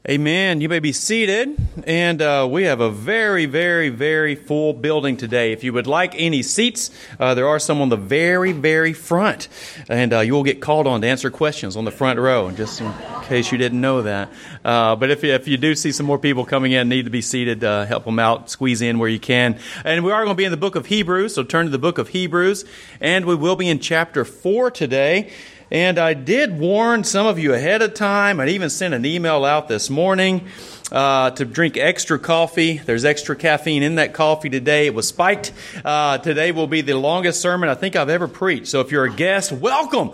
Amen. You may be seated, and we have a very, very, very full building today. If you would like any seats, there are some on the very, very front, and you will get called on to answer questions on the front row, just in case you didn't know that. But if you do see some more people coming in, need to be seated, help them out, squeeze in where you can. And we are going to be in the book of Hebrews, so turn to the book of Hebrews, and we will be in chapter 4 today. And I did warn some of you ahead of time. I even sent an email out this morning to drink extra coffee. There's extra caffeine in that coffee today. It was spiked. Today will be the longest sermon I think I've ever preached. So if you're a guest, welcome.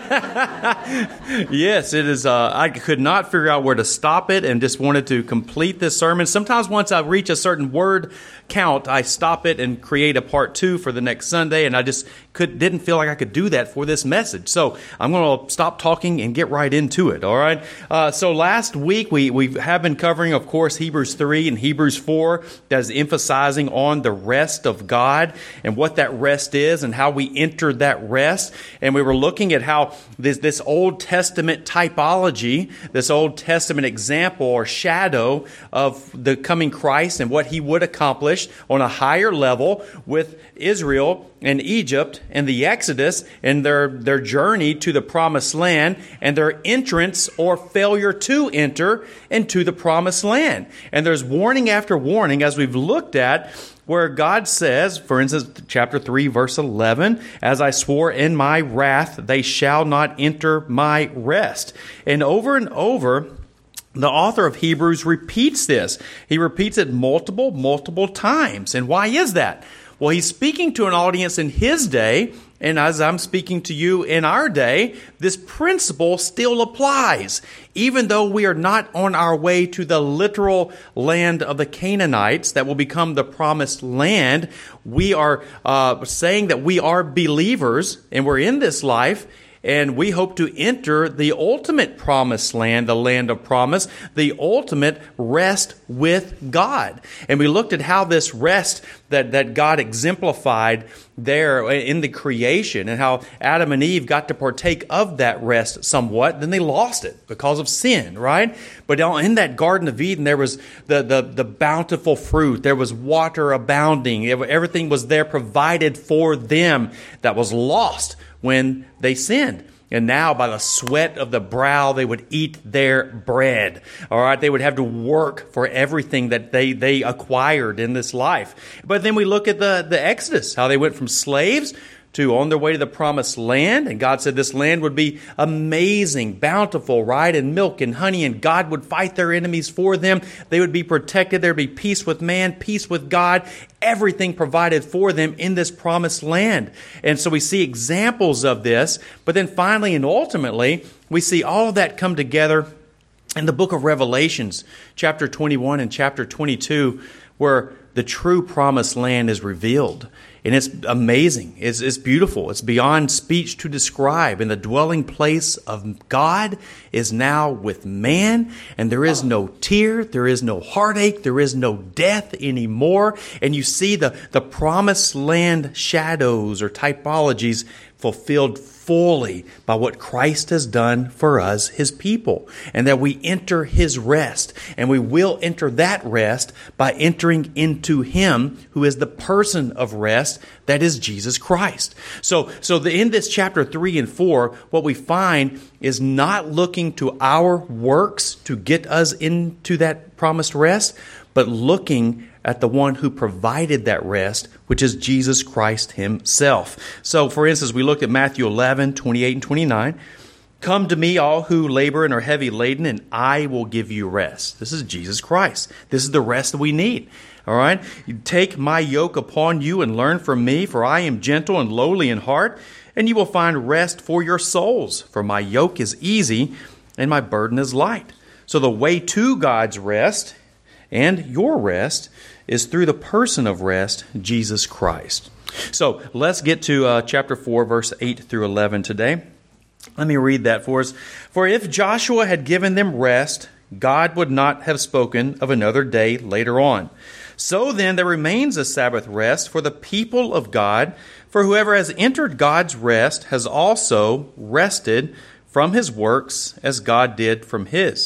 Yes, it is. I could not figure out where to stop it and just wanted to complete this sermon. Sometimes once I reach a certain word count, I stop it and create a part 2 for the next Sunday, and I just didn't feel like I could do that for this message. So I'm going to stop talking and get right into it, all right? So last week we have been covering, of course, Hebrews 3 and Hebrews 4, that is emphasizing on the rest of God and what that rest is and how we entered that rest. And we were looking at how this Old Testament typology, this Old Testament example or shadow of the coming Christ and what he would accomplish on a higher level with Israel and Egypt and the Exodus and their journey to the promised land and their entrance or failure to enter into the promised land. And there's warning after warning as we've looked at where God says, for instance, chapter 3, verse 11, "As I swore in my wrath, they shall not enter my rest." And over, the author of Hebrews repeats this. He repeats it multiple times. And why is that? Well, he's speaking to an audience in his day, and as I'm speaking to you in our day, this principle still applies. Even though we are not on our way to the literal land of the Canaanites that will become the promised land, we are saying that we are believers, and we're in this life, and we hope to enter the ultimate promised land, the land of promise, the ultimate rest with God. And we looked at how this rest that God exemplified there in the creation and how Adam and Eve got to partake of that rest somewhat. Then they lost it because of sin, right? But in that Garden of Eden, there was the bountiful fruit. There was water abounding. Everything was there provided for them that was lost when they sinned. And now by the sweat of the brow, they would eat their bread. All right. They would have to work for everything that they acquired in this life. But then we look at the Exodus, how they went from slaves to on their way to the promised land. And God said this land would be amazing, bountiful, right? And milk and honey. And God would fight their enemies for them. They would be protected. There'd be peace with man, peace with God. Everything provided for them in this promised land. And so we see examples of this. But then finally and ultimately, we see all of that come together in the book of Revelations, chapter 21 and chapter 22, where the true promised land is revealed. And it's amazing. It's beautiful. It's beyond speech to describe. And the dwelling place of God is now with man. And there is no tear. There is no heartache. There is no death anymore. And you see the promised land shadows or typologies fulfilled fully by what Christ has done for us, his people, and that we enter his rest. And we will enter that rest by entering into him who is the person of rest, that is Jesus Christ. So in this chapter 3 and 4, what we find is not looking to our works to get us into that promised rest, but looking at the one who provided that rest, which is Jesus Christ himself. So, for instance, we looked at Matthew 11, 28 and 29. "Come to me, all who labor and are heavy laden, and I will give you rest." This is Jesus Christ. This is the rest that we need. All right? "You take my yoke upon you and learn from me, for I am gentle and lowly in heart, and you will find rest for your souls. For my yoke is easy and my burden is light." So the way to God's rest and your rest is through the person of rest, Jesus Christ. So let's get to chapter 4, verse 8 through 11 today. Let me read that for us. "For if Joshua had given them rest, God would not have spoken of another day later on. So then there remains a Sabbath rest for the people of God, for whoever has entered God's rest has also rested from his works as God did from his.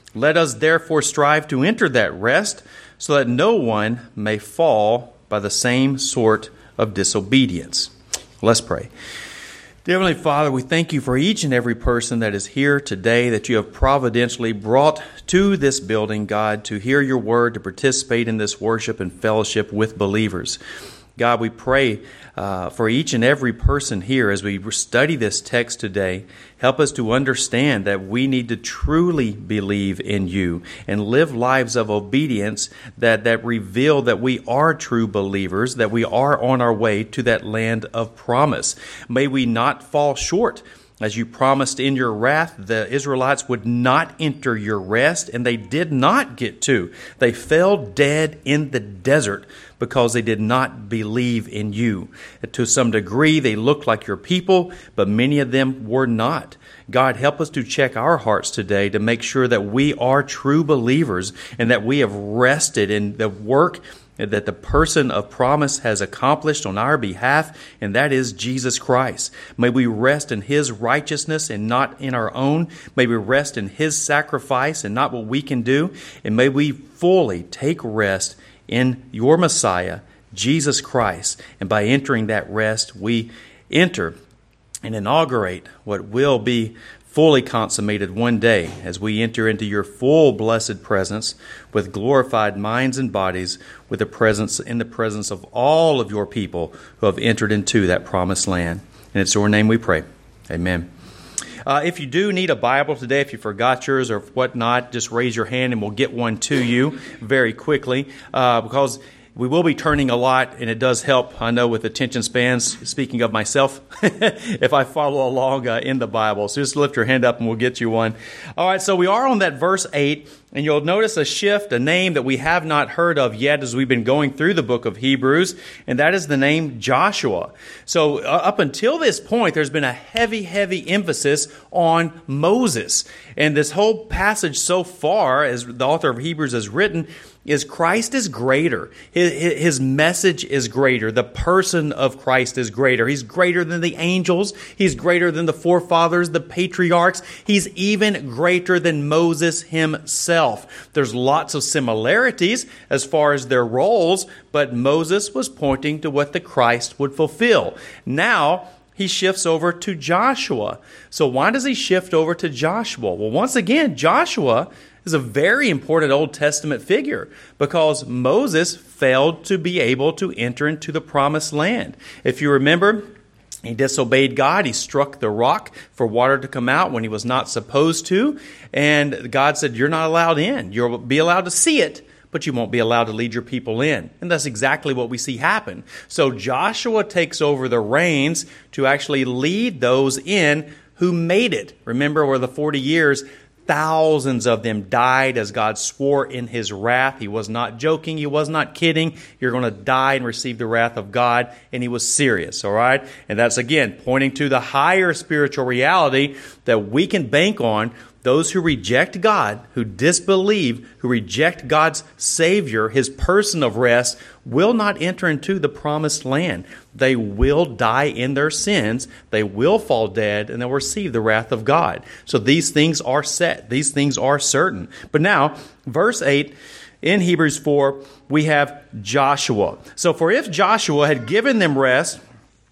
Let us therefore strive to enter that rest, so that no one may fall by the same sort of disobedience. Let's pray. Dear Heavenly Father, we thank you for each and every person that is here today that you have providentially brought to this building, God, to hear your word, to participate in this worship and fellowship with believers. God, we pray for each and every person here as we study this text today. Help us to understand that we need to truly believe in you and live lives of obedience that reveal that we are true believers, that we are on our way to that land of promise. May we not fall short. As you promised in your wrath, the Israelites would not enter your rest, and they did not get to. They fell dead in the desert because they did not believe in you. To some degree, they looked like your people, but many of them were not. God, help us to check our hearts today to make sure that we are true believers and that we have rested in the work that the person of promise has accomplished on our behalf, and that is Jesus Christ. May we rest in His righteousness and not in our own. May we rest in His sacrifice and not what we can do. And may we fully take rest in your Messiah, Jesus Christ. And by entering that rest, we enter and inaugurate what will be fully consummated one day as we enter into your full blessed presence with glorified minds and bodies, with the presence of all of your people who have entered into that promised land. And it's your name we pray. Amen. If you do need a Bible today, if you forgot yours or whatnot, just raise your hand and we'll get one to you very quickly because we will be turning a lot, and it does help, I know, with attention spans, speaking of myself, if I follow along in the Bible. So just lift your hand up and we'll get you one. All right, so we are on that verse 8, and you'll notice a shift, a name that we have not heard of yet as we've been going through the book of Hebrews, and that is the name Joshua. So up until this point, there's been a heavy, heavy emphasis on Moses. And this whole passage so far, as the author of Hebrews has written, is Christ is greater. His message is greater. The person of Christ is greater. He's greater than the angels. He's greater than the forefathers, the patriarchs. He's even greater than Moses himself. There's lots of similarities as far as their roles, but Moses was pointing to what the Christ would fulfill. Now, he shifts over to Joshua. So why does he shift over to Joshua? Well, once again, Joshua is a very important Old Testament figure because Moses failed to be able to enter into the promised land. If you remember, he disobeyed God. He struck the rock for water to come out when he was not supposed to. And God said, you're not allowed in. You'll be allowed to see it, but you won't be allowed to lead your people in. And that's exactly what we see happen. So Joshua takes over the reins to actually lead those in who made it. Remember, over the 40 years, thousands of them died as God swore in His wrath. He was not joking. He was not kidding. You're going to die and receive the wrath of God. And He was serious, all right? And that's, again, pointing to the higher spiritual reality that we can bank on. Those who reject God, who disbelieve, who reject God's Savior, His person of rest, will not enter into the promised land. They will die in their sins, they will fall dead, and they'll receive the wrath of God. So these things are set. These things are certain. But now, verse 8, in Hebrews 4, we have Joshua. So for if Joshua had given them rest,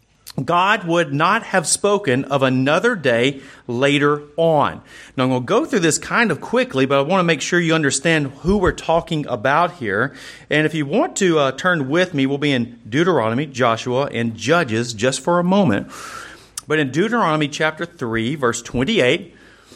God would not have spoken of another day later on. Now, I'm going to go through this kind of quickly, but I want to make sure you understand who we're talking about here. And if you want to turn with me, we'll be in Deuteronomy, Joshua, and Judges just for a moment. But in Deuteronomy chapter 3, verse 28,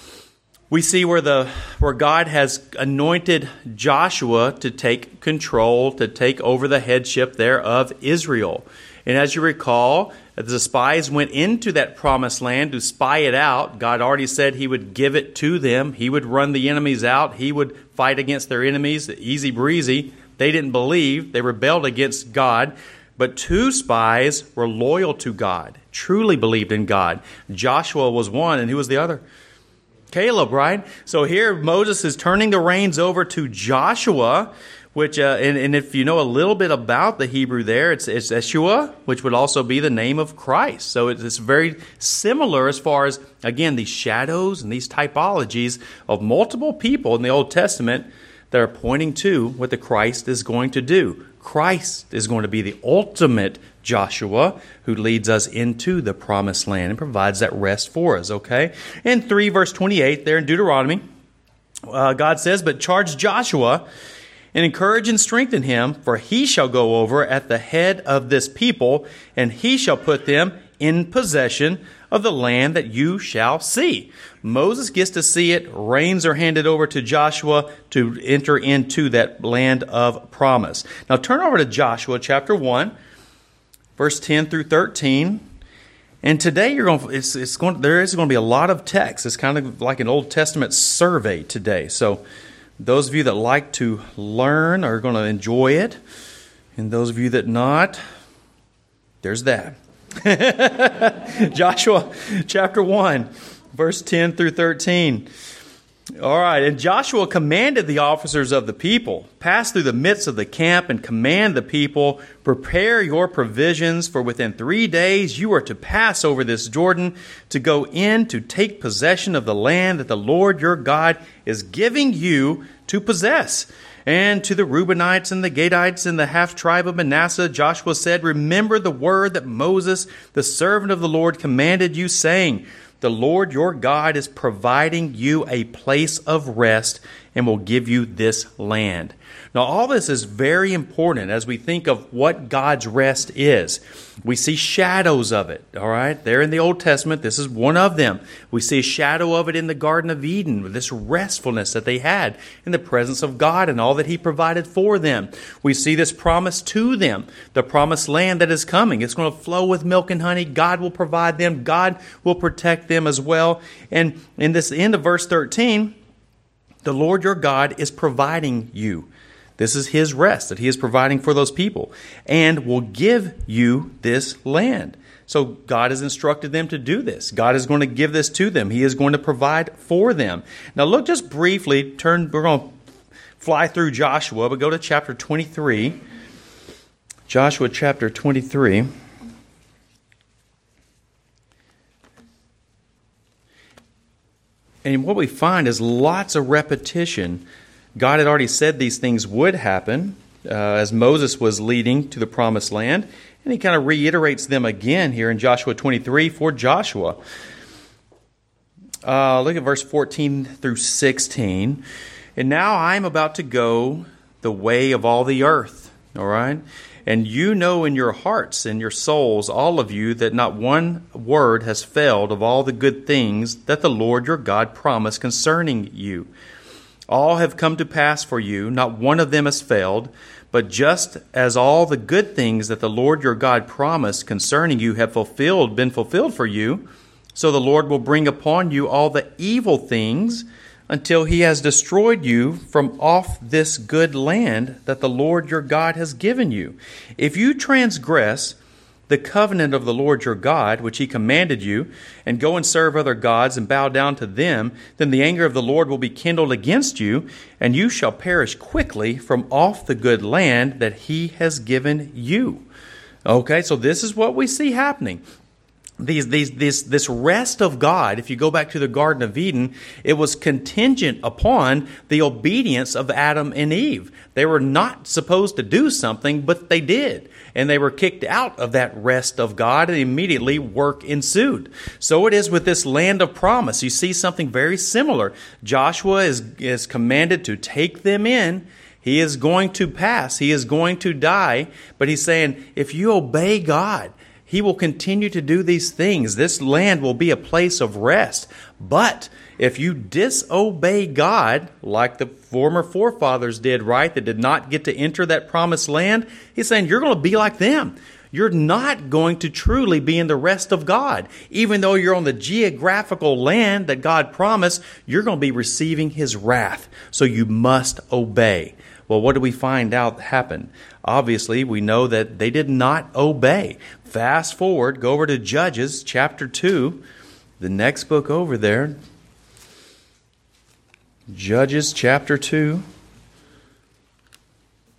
we see where God has anointed Joshua to take control, to take over the headship there of Israel. And as you recall, the spies went into that promised land to spy it out. God already said He would give it to them. He would run the enemies out. He would fight against their enemies, easy breezy. They didn't believe. They rebelled against God. But 2 spies were loyal to God, truly believed in God. Joshua was one, and who was the other? Caleb, right? So here Moses is turning the reins over to Joshua, which and if you know a little bit about the Hebrew there, it's Yeshua, which would also be the name of Christ. So it's very similar as far as, again, these shadows and these typologies of multiple people in the Old Testament that are pointing to what the Christ is going to do. Christ is going to be the ultimate Joshua who leads us into the promised land and provides that rest for us, okay? In 3 verse 28 there in Deuteronomy, God says, "But charge Joshua and encourage and strengthen him, for he shall go over at the head of this people, and he shall put them in possession of the land that you shall see." Moses gets to see it. Reins are handed over to Joshua to enter into that land of promise. Now turn over to Joshua chapter 1, verse 10 through 13. And today there is going to be a lot of text. It's kind of like an Old Testament survey today. So those of you that like to learn are going to enjoy it. And those of you that not, there's that. Joshua chapter 1, verse 10 through 13. All right. "And Joshua commanded the officers of the people, pass through the midst of the camp and command the people, prepare your provisions, for within 3 days you are to pass over this Jordan to go in to take possession of the land that the Lord your God is giving you to possess. And to the Reubenites and the Gadites and the half-tribe of Manasseh, Joshua said, remember the word that Moses, the servant of the Lord, commanded you, saying, the Lord your God is providing you a place of rest and will give you this land. Now, all this is very important as we think of what God's rest is. We see shadows of it, all right? There in the Old Testament, this is one of them. We see a shadow of it in the Garden of Eden, this restfulness that they had in the presence of God and all that He provided for them. We see this promise to them, the promised land that is coming. It's going to flow with milk and honey. God will provide them. God will protect them as well. And in this end of verse 13, the Lord your God is providing you. This is His rest that He is providing for those people and will give you this land. So God has instructed them to do this. God is going to give this to them. He is going to provide for them. Now look just briefly, we're going to fly through Joshua, but go to chapter 23. Joshua chapter 23. And what we find is lots of repetition. God had already said these things would happen as Moses was leading to the promised land. And He kind of reiterates them again here in Joshua 23 for Joshua. Look at verse 14 through 16. And now I am about to go the way of all the earth. All right? And you know in your hearts and your souls, all of you, that not one word has failed of all the good things that the Lord your God promised concerning you. All have come to pass for you, not one of them has failed. But just as all the good things that the Lord your God promised concerning you have been fulfilled for you, so the Lord will bring upon you all the evil things until He has destroyed you from off this good land that the Lord your God has given you. If you transgress the covenant of the Lord your God, which He commanded you, and go and serve other gods and bow down to them, then the anger of the Lord will be kindled against you, and you shall perish quickly from off the good land that He has given you. Okay, so this is what we see happening. This rest of God, if you go back to the Garden of Eden, it was contingent upon the obedience of Adam and Eve. They were not supposed to do something, but they did. And they were kicked out of that rest of God, and immediately work ensued. So it is with this land of promise. You see something very similar. Joshua is commanded to take them in. He is going to pass. He is going to die. But He's saying, if you obey God, He will continue to do these things. This land will be a place of rest. But if you disobey God, like the former forefathers did, right, that did not get to enter that promised land, He's saying you're going to be like them. You're not going to truly be in the rest of God. Even though you're on the geographical land that God promised, you're going to be receiving His wrath. So you must obey. Well, what do we find out happened? Obviously, we know that they did not obey. Fast forward, go over to Judges chapter 2, the next book over there. Judges chapter 2.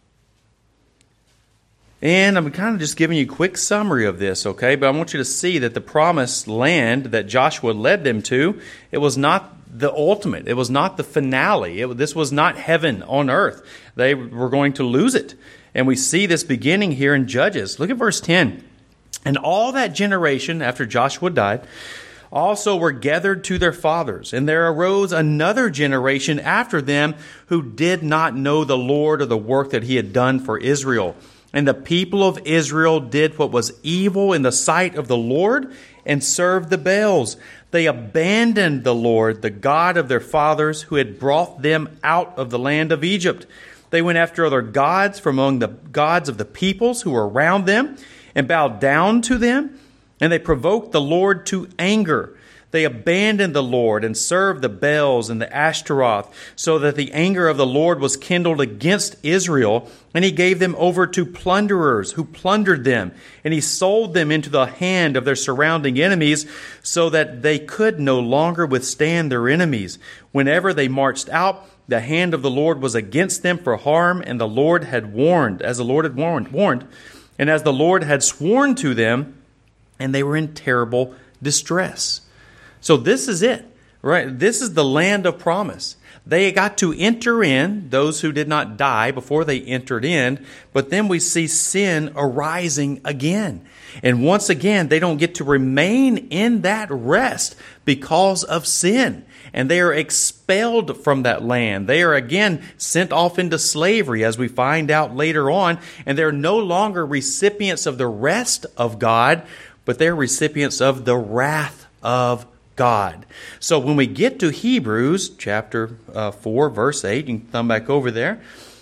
And I'm kind of just giving you a quick summary of this, okay? But I want you to see that the promised land that Joshua led them to, it was not the ultimate. It was not the finale. This was not heaven on earth. They were going to lose it. And we see this beginning here in Judges. Look at verse 10. And all that generation after Joshua died also were gathered to their fathers. And there arose another generation after them who did not know the Lord or the work that he had done for Israel. And the people of Israel did what was evil in the sight of the Lord and served the Baals. They abandoned the Lord, the God of their fathers, who had brought them out of the land of Egypt. They went after other gods from among the gods of the peoples who were around them and bowed down to them. And they provoked the Lord to anger. They abandoned the Lord and served the Baals and the Ashtaroth, so that the anger of the Lord was kindled against Israel, and he gave them over to plunderers who plundered them, and he sold them into the hand of their surrounding enemies, so that they could no longer withstand their enemies. Whenever they marched out, the hand of the Lord was against them for harm, and the Lord had warned, as the Lord had warned, and as the Lord had sworn to them, and they were in terrible distress. So this is it, right? This is the land of promise. They got to enter in, those who did not die before they entered in, but then we see sin arising again. And once again, they don't get to remain in that rest because of sin. And they are expelled from that land. They are again sent off into slavery, as we find out later on. And they're no longer recipients of the rest of God, but they're recipients of the wrath of God. So when we get to Hebrews chapter 4, verse 8, you can thumb back over there,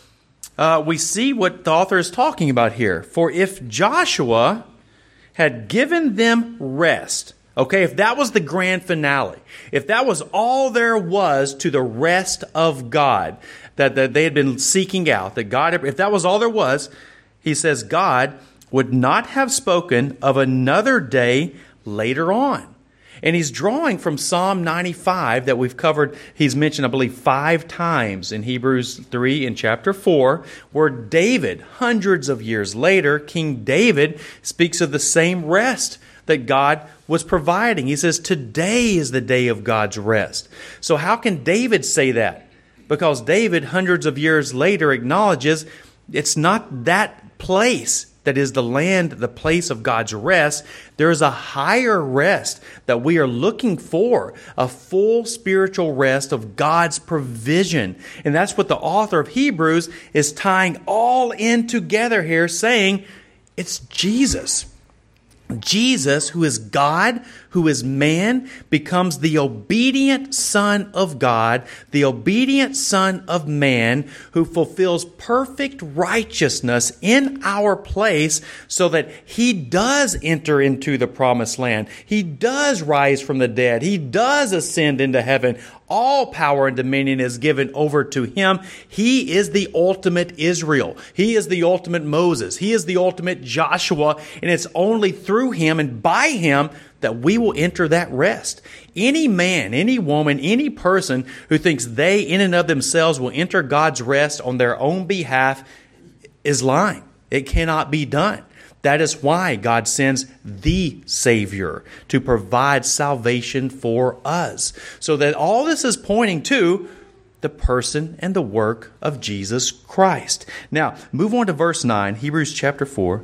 we see what the author is talking about here. For if Joshua had given them rest, okay, if that was the grand finale, if that was all there was to the rest of God that they had been seeking out, that God, if that was all there was, he says God would not have spoken of another day later on. And he's drawing from Psalm 95 that we've covered, he's mentioned, I believe, 5 times in Hebrews 3 and chapter 4, where David, hundreds of years later, King David, speaks of the same rest that God was providing. He says, today is the day of God's rest. So how can David say that? Because David, hundreds of years later, acknowledges it's not that place that is the land, the place of God's rest. There is a higher rest that we are looking for, a full spiritual rest of God's provision. And that's what the author of Hebrews is tying all in together here, saying it's Jesus. Jesus, who is God, who is man, becomes the obedient Son of God, the obedient Son of man, who fulfills perfect righteousness in our place so that he does enter into the promised land. He does rise from the dead. He does ascend into heaven. All power and dominion is given over to him. He is the ultimate Israel. He is the ultimate Moses. He is the ultimate Joshua. And it's only through him and by him that we will enter that rest. Any man, any woman, any person who thinks they in and of themselves will enter God's rest on their own behalf is lying. It cannot be done. That is why God sends the Savior to provide salvation for us. So that all this is pointing to the person and the work of Jesus Christ. Now, move on to verse 9, Hebrews chapter 4.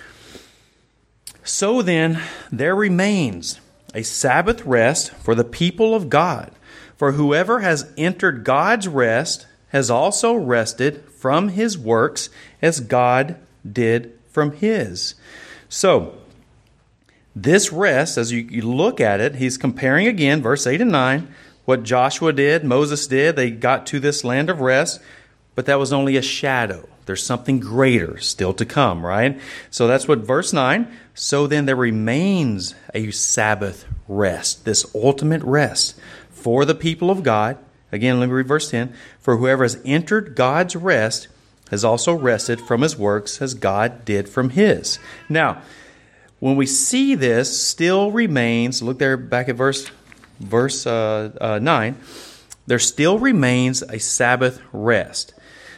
So then, there remains a Sabbath rest for the people of God. For whoever has entered God's rest has also rested from his works as God did from his. So, this rest, as you look at it, he's comparing again, verse 8 and 9, what Joshua did, Moses did. They got to this land of rest, but that was only a shadow. There's something greater still to come, right? So that's what verse 9, so then there remains a Sabbath rest, this ultimate rest for the people of God. Again, let me read verse 10. For whoever has entered God's rest has also rested from his works as God did from his. Now, when we see this, still remains, look there back at verse 9, there still remains a Sabbath rest.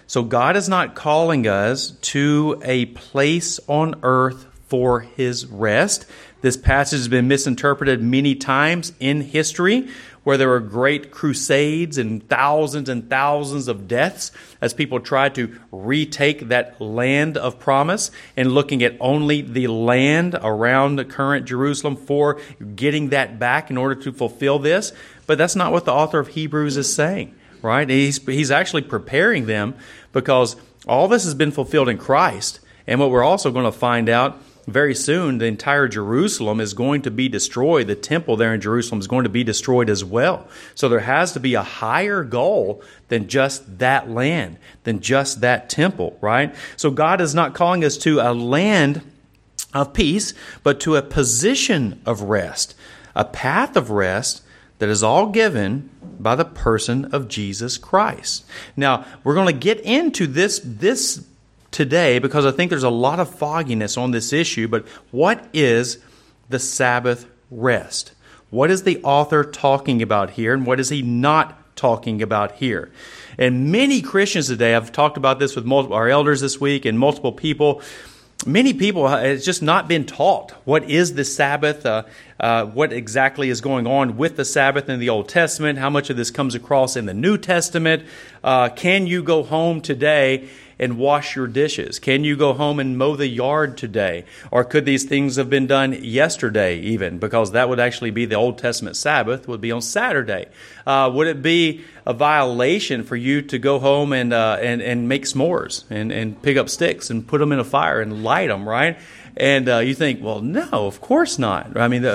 So God is not calling us to a place on earth for His rest. This passage has been misinterpreted many times in history, where there were great crusades and thousands of deaths as people tried to retake that land of promise, and looking at only the land around the current Jerusalem for getting that back in order to fulfill this. But that's not what the author of Hebrews is saying, right? He's actually preparing them, because all this has been fulfilled in Christ. And what we're also going to find out very soon, the entire Jerusalem is going to be destroyed. The temple there in Jerusalem is going to be destroyed as well. So there has to be a higher goal than just that land, than just that temple, right? So God is not calling us to a land of peace, but to a position of rest, a path of rest that is all given by the person of Jesus Christ. Now, we're going to get into this today, because I think there's a lot of fogginess on this issue. But what is the Sabbath rest? What is the author talking about here, and what is he not talking about here? And many Christians today, I've talked about this with our elders this week and multiple people. Many people, it's just not been taught what is the Sabbath, what exactly is going on with the Sabbath in the Old Testament, how much of this comes across in the New Testament. Can you go home today and wash your dishes? Can you go home and mow the yard today? Or could these things have been done yesterday even? Because that would actually be the Old Testament Sabbath, would be on Saturday. Would it be a violation for you to go home and make s'mores and pick up sticks and put them in a fire and light them, right? And you think, well, no, of course not. I mean,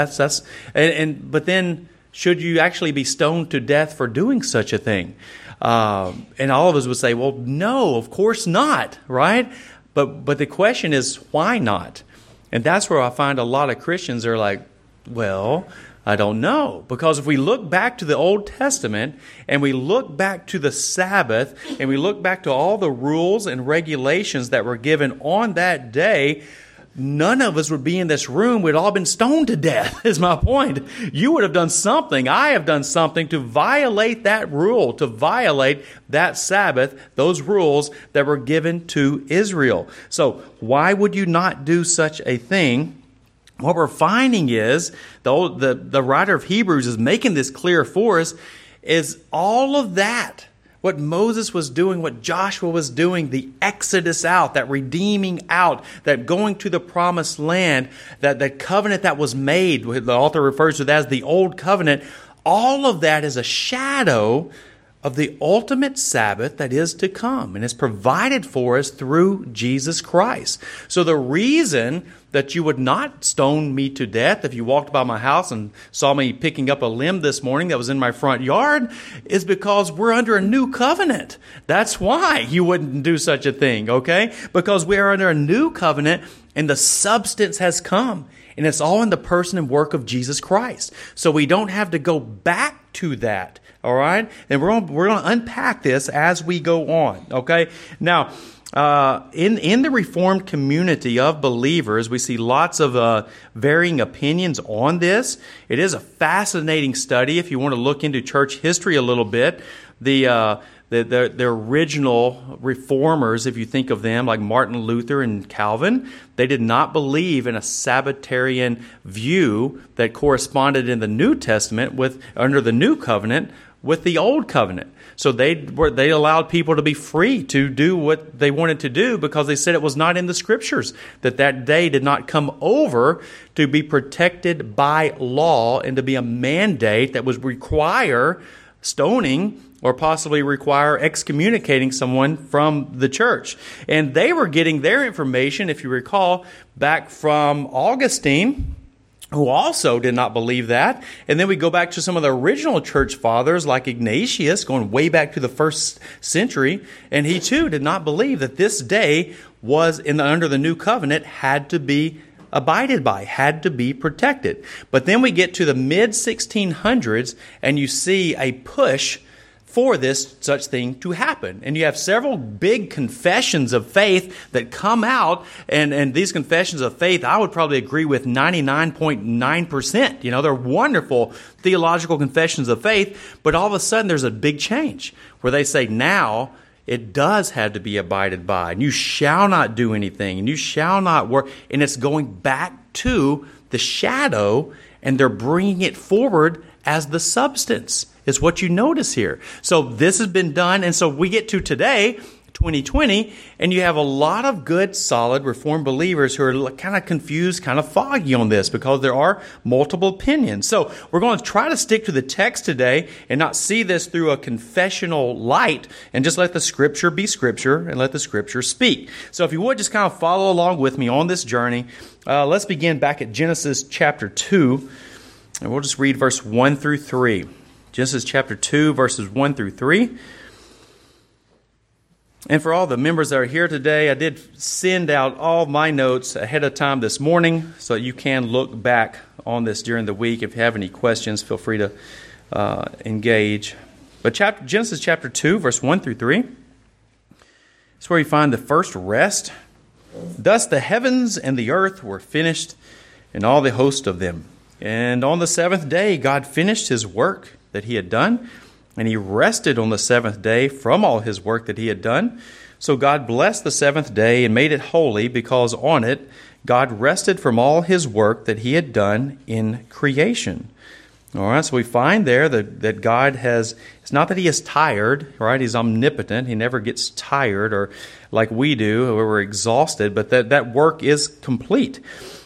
but then should you actually be stoned to death for doing such a thing? And all of us would say, well, no, of course not, right? But the question is, why not? And that's where I find a lot of Christians are like, well, I don't know. Because if we look back to the Old Testament, and we look back to the Sabbath, and we look back to all the rules and regulations that were given on that day, none of us would be in this room. We'd all been stoned to death, is my point. You would have done something. I have done something to violate that rule, to violate that Sabbath, those rules that were given to Israel. So why would you not do such a thing? What we're finding is, the writer of Hebrews is making this clear for us, is all of that, what Moses was doing, what Joshua was doing, the exodus out, that redeeming out, that going to the promised land, that covenant that was made, the author refers to that as the old covenant, all of that is a shadow of the ultimate Sabbath that is to come, and is provided for us through Jesus Christ. So the reason that you would not stone me to death if you walked by my house and saw me picking up a limb this morning that was in my front yard is because we're under a new covenant. That's why you wouldn't do such a thing, okay? Because we are under a new covenant, and the substance has come. And it's all in the person and work of Jesus Christ. So we don't have to go back to that. All right? And we're going to unpack this as we go on. Okay? Now, in the Reformed community of believers, we see lots of varying opinions on this. It is a fascinating study if you want to look into church history a little bit. The original reformers, if you think of them, like Martin Luther and Calvin, they did not believe in a Sabbatarian view that corresponded in the New Testament under the New Covenant with the Old Covenant. So they allowed people to be free to do what they wanted to do, because they said it was not in the Scriptures, that day did not come over to be protected by law and to be a mandate that would require stoning or possibly require excommunicating someone from the church. And they were getting their information, if you recall, back from Augustine, who also did not believe that. And then we go back to some of the original church fathers like Ignatius, going way back to the 1st century, and he too did not believe that this day was under the new covenant had to be abided by, had to be protected. But then we get to the mid-1600s, and you see a push for such thing to happen. And you have several big confessions of faith that come out, and these confessions of faith, I would probably agree with 99.9%. You know, they're wonderful theological confessions of faith, but all of a sudden there's a big change where they say now it does have to be abided by. And you shall not do anything, and you shall not work. And it's going back to the shadow, and they're bringing it forward as the substance, is what you notice here. So this has been done, and so we get to today, 2020, and you have a lot of good, solid Reformed believers who are kind of confused, kind of foggy on this because there are multiple opinions. So we're going to try to stick to the text today and not see this through a confessional light and just let the Scripture be Scripture and let the Scripture speak. So if you would just kind of follow along with me on this journey, let's begin back at Genesis chapter 2, and we'll just read verse 1 through 3. Genesis chapter 2, verses 1 through 3. And for all the members that are here today, I did send out all my notes ahead of time this morning so that you can look back on this during the week. If you have any questions, feel free to engage. But Genesis chapter 2, verse 1 through 3, is where you find the first rest. Thus the heavens and the earth were finished, and all the host of them. And on the seventh day God finished his work that he had done, and he rested on the seventh day from all his work that he had done. So God blessed the seventh day and made it holy, because on it God rested from all his work that he had done in creation. All right, so we find there that God has, it's not that he is tired, right? He's omnipotent. He never gets tired or like we do, where we're exhausted, but that work is complete.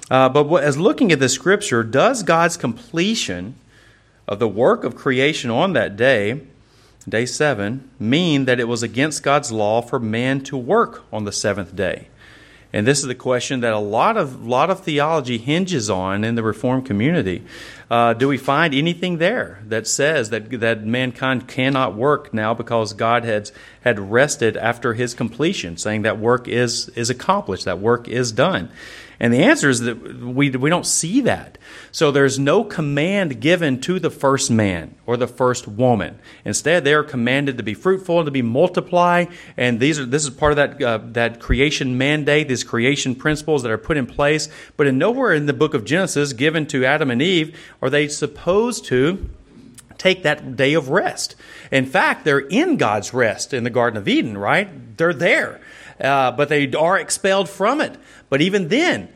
But as looking at the Scripture, does God's completion of the work of creation on that day, day 7, mean that it was against God's law for man to work on the seventh day? And this is the question that a lot of theology hinges on in the Reformed community. Do we find anything there that says that mankind cannot work now because God had rested after his completion, saying that work is accomplished, that work is done? And the answer is that we don't see that. So there's no command given to the first man or the first woman. Instead, they are commanded to be fruitful and to be multiply. And this is part of that creation mandate, these creation principles that are put in place. But in nowhere in the book of Genesis given to Adam and Eve are they supposed to take that day of rest. In fact, they're in God's rest in the Garden of Eden, right? They're there. But they are expelled from it. But even then,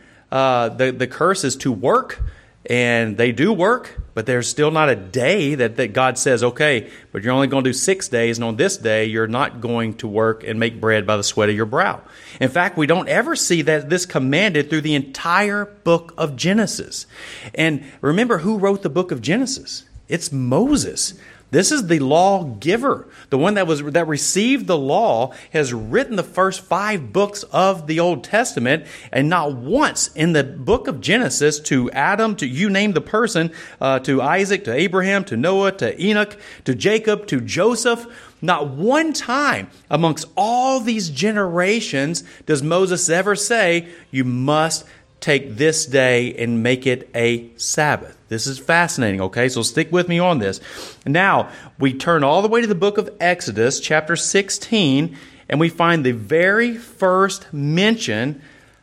the curse is to work, and they do work, but there's still not a day that God says, okay, but you're only going to do 6 days, and on this day you're not going to work and make bread by the sweat of your brow. In fact, we don't ever see that this commanded through the entire book of Genesis. And remember who wrote the book of Genesis? It's Moses. This is the lawgiver. The one that received the law has written the first 5 books of the Old Testament, and not once in the book of Genesis to Adam, to you name the person, to Isaac, to Abraham, to Noah, to Enoch, to Jacob, to Joseph, not one time amongst all these generations does Moses ever say, you must take this day and make it a Sabbath. This is fascinating, okay? So stick with me on this. Now, we turn all the way to the book of Exodus, chapter 16, and we find the very first mention,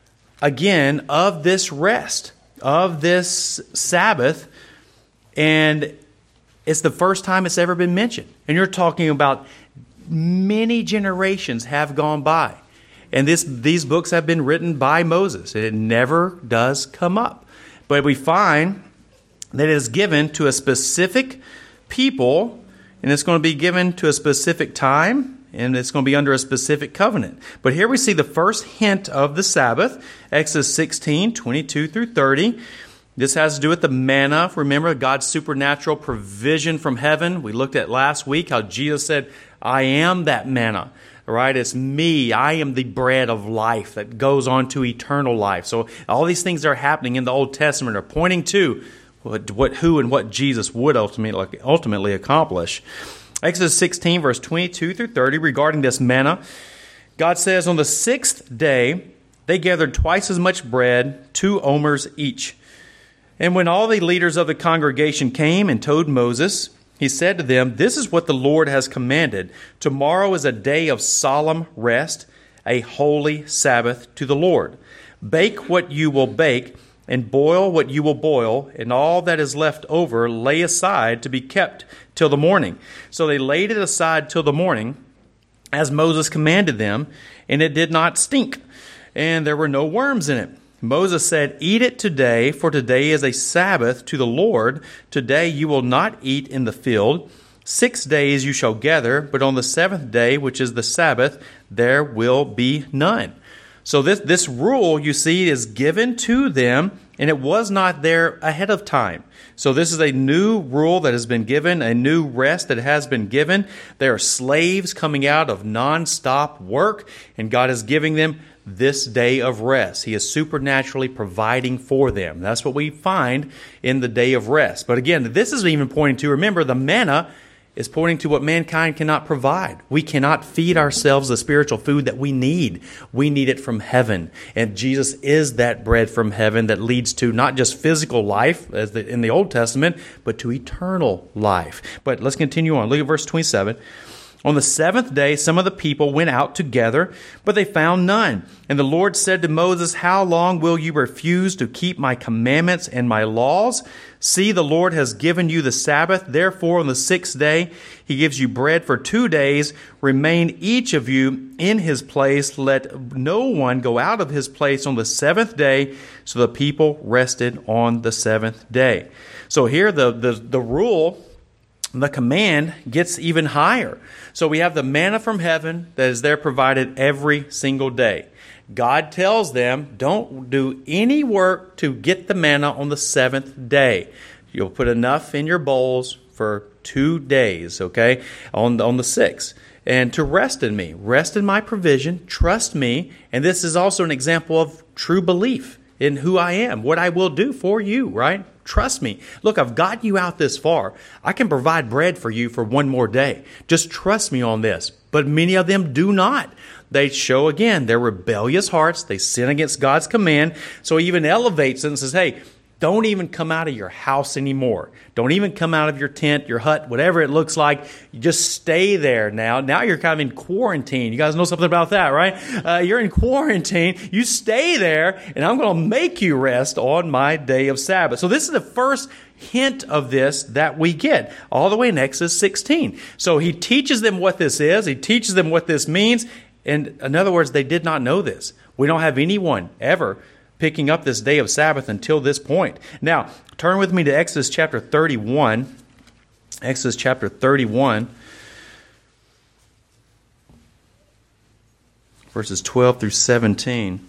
again, of this rest, of this Sabbath, and it's the first time it's ever been mentioned. And you're talking about many generations have gone by. And these books have been written by Moses. It never does come up. But we find that it is given to a specific people, and it's going to be given to a specific time, and it's going to be under a specific covenant. But here we see the first hint of the Sabbath, Exodus 16, 22 through 30. This has to do with the manna. Remember, God's supernatural provision from heaven. We looked at last week how Jesus said, I am that manna. Right? It's me. I am the bread of life that goes on to eternal life. So all these things that are happening in the Old Testament are pointing to who and what Jesus would ultimately accomplish. Exodus 16, verse 22 through 30, regarding this manna, God says, on the 6th day, they gathered twice as much bread, 2 omers each. And when all the leaders of the congregation came and told Moses, he said to them, this is what the Lord has commanded. Tomorrow is a day of solemn rest, a holy Sabbath to the Lord. Bake what you will bake, and boil what you will boil, and all that is left over lay aside to be kept till the morning. So they laid it aside till the morning. as Moses commanded them, and it did not stink, and there were no worms in it. Moses said, "Eat it today, for today is a Sabbath to the Lord. Today you will not eat in the field. 6 days you shall gather, but on the seventh day, which is the Sabbath, there will be none." So this rule, you see, is given to them, and it was not there ahead of time. So this is a new rule that has been given, a new rest that has been given. There are slaves coming out of nonstop work, and God is giving them this day of rest. He is supernaturally providing for them. That's what we find in the day of rest. But again, this is even pointing to, remember, the manna is pointing to what mankind cannot provide. We cannot feed ourselves the spiritual food that we need. We need it from heaven. And Jesus is that bread from heaven that leads to not just physical life, as in the Old Testament, but to eternal life. But let's continue on. Look at verse 27. On the seventh day, some of the people went out together, but they found none. And the Lord said to Moses, "How long will you refuse to keep my commandments and my laws? See, the Lord has given you the Sabbath. Therefore, on the sixth day, he gives you bread for 2 days. Remain each of you in his place. Let no one go out of his place on the seventh day." So the people rested on the seventh day. So here the rule, the command gets even higher. So we have the manna from heaven that is there provided every single day. God tells them, don't do any work to get the manna on the seventh day. You'll put enough in your bowls for 2 days, okay, on the sixth. And to rest in me, rest in my provision, trust me. And this is also an example of true belief in who I am, what I will do for you, right? Trust me. Look, I've got you out this far. I can provide bread for you for 1 more day. Just trust me on this. But many of them do not. They show, again, their rebellious hearts. They sin against God's command. So he even elevates it and says, hey, don't even come out of your house anymore. Don't even come out of your tent, your hut, whatever it looks like. You just stay there now. Now you're kind of in quarantine. You guys know something about that, right? You're in quarantine. You stay there, and I'm going to make you rest on my day of Sabbath. So this is the first hint of this that we get all the way in Exodus 16. So he teaches them what this is. He teaches them what this means. And in other words, they did not know this. We don't have anyone ever picking up this day of Sabbath until this point. Now, turn with me to Exodus chapter 31. Exodus chapter 31, verses 12 through 17.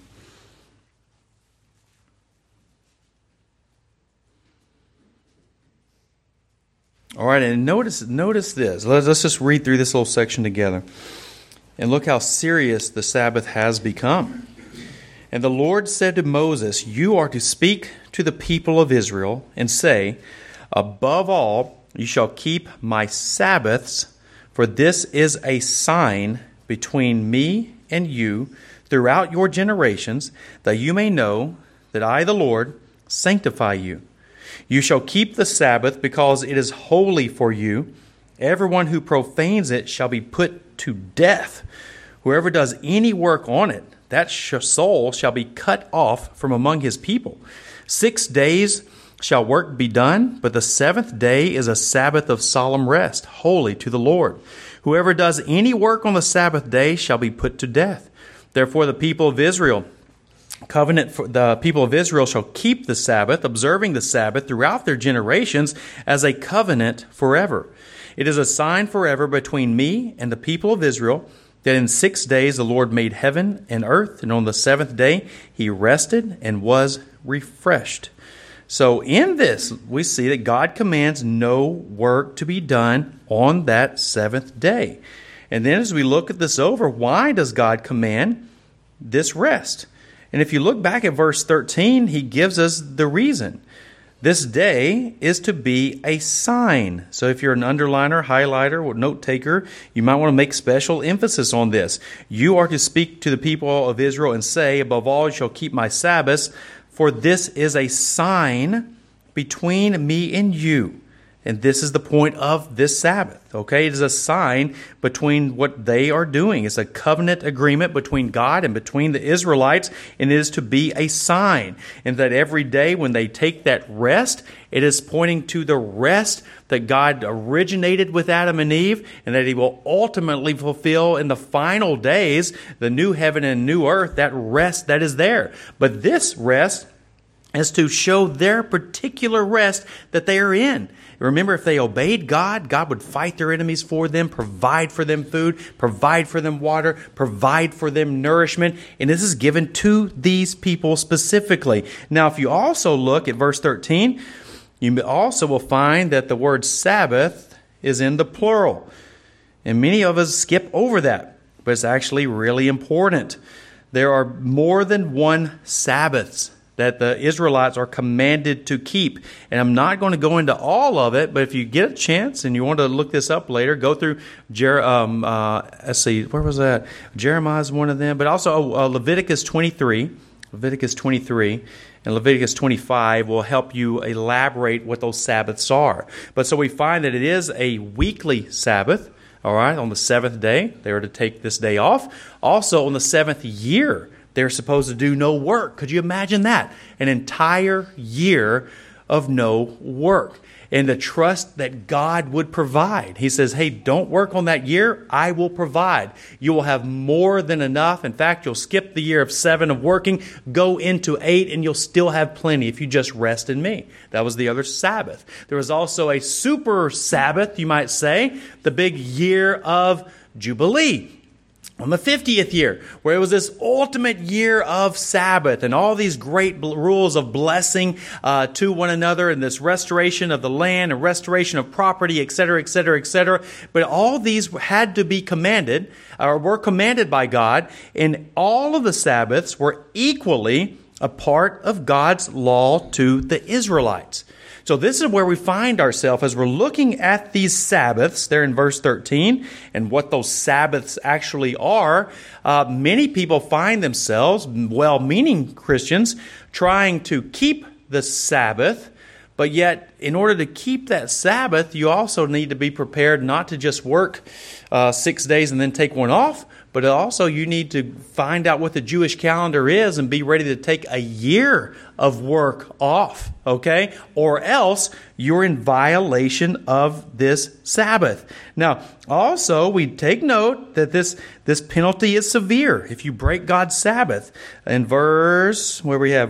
All right, and notice this. Let's just read through this little section together. And look how serious the Sabbath has become. And the Lord said to Moses, "You are to speak to the people of Israel and say, above all, you shall keep my Sabbaths, for this is a sign between me and you throughout your generations, that you may know that I, the Lord, sanctify you. You shall keep the Sabbath because it is holy for you. Everyone who profanes it shall be put to death. Whoever does any work on it, that soul shall be cut off from among his people. 6 days shall work be done, but the seventh day is a Sabbath of solemn rest, holy to the Lord. Whoever does any work on the Sabbath day shall be put to death. Therefore the people of Israel shall keep the Sabbath, observing the Sabbath throughout their generations as a covenant forever. It is a sign forever between me and the people of Israel, that in 6 days the Lord made heaven and earth, and on the seventh day he rested and was refreshed. So in this, we see that God commands no work to be done on that seventh day. And then as we look at this over, why does God command this rest? And if you look back at verse 13, he gives us the reason. This day is to be a sign. So if you're an underliner, highlighter, or note taker, you might want to make special emphasis on this. You are to speak to the people of Israel and say, above all, you shall keep my Sabbaths, for this is a sign between me and you, And this is the point of this Sabbath, okay? It is a sign between what they are doing. It's a covenant agreement between God and between the Israelites, and it is to be a sign. And that every day when they take that rest, it is pointing to the rest that God originated with Adam and Eve, and that He will ultimately fulfill in the final days, the new heaven and new earth, that rest that is there. But this rest is to show their particular rest that they are in. Remember, if they obeyed God, God would fight their enemies for them, provide for them food, provide for them water, provide for them nourishment. And this is given to these people specifically. Now, if you also look at verse 13, you also will find that the word Sabbath is in the plural. And many of us skip over that, but it's actually really important. There are more than one Sabbaths that the Israelites are commanded to keep. And I'm not going to go into all of it, but if you get a chance and you want to look this up later, go through, let's see, where was that? Jeremiah is one of them, but also Leviticus 23. Leviticus 23 and Leviticus 25 will help you elaborate what those Sabbaths are. But so we find that it is a weekly Sabbath. All right, on the seventh day, they are to take this day off. Also, on the seventh year, they're supposed to do no work. Could you imagine that? An entire year of no work. And the trust that God would provide. He says, hey, don't work on that year. I will provide. You will have more than enough. In fact, you'll skip the year of 7 of working, go into 8, and you'll still have plenty if you just rest in me. That was the other Sabbath. There was also a super Sabbath, you might say, the big year of Jubilee. On the 50th year, where it was this ultimate year of Sabbath and all these great rules of blessing to one another and this restoration of the land and restoration of property, etc., etc., etc. But all these had to be commanded or were commanded by God, and all of the Sabbaths were equally a part of God's law to the Israelites. So this is where we find ourselves as we're looking at these Sabbaths there in verse 13 and what those Sabbaths actually are. Many people find themselves, well-meaning Christians, trying to keep the Sabbath, but yet in order to keep that Sabbath, you also need to be prepared not to just work 6 days and then take one off, but also you need to find out what the Jewish calendar is and be ready to take a year of work off, okay? Or else you're in violation of this Sabbath. Now, also, we take note that this penalty is severe if you break God's Sabbath. In verse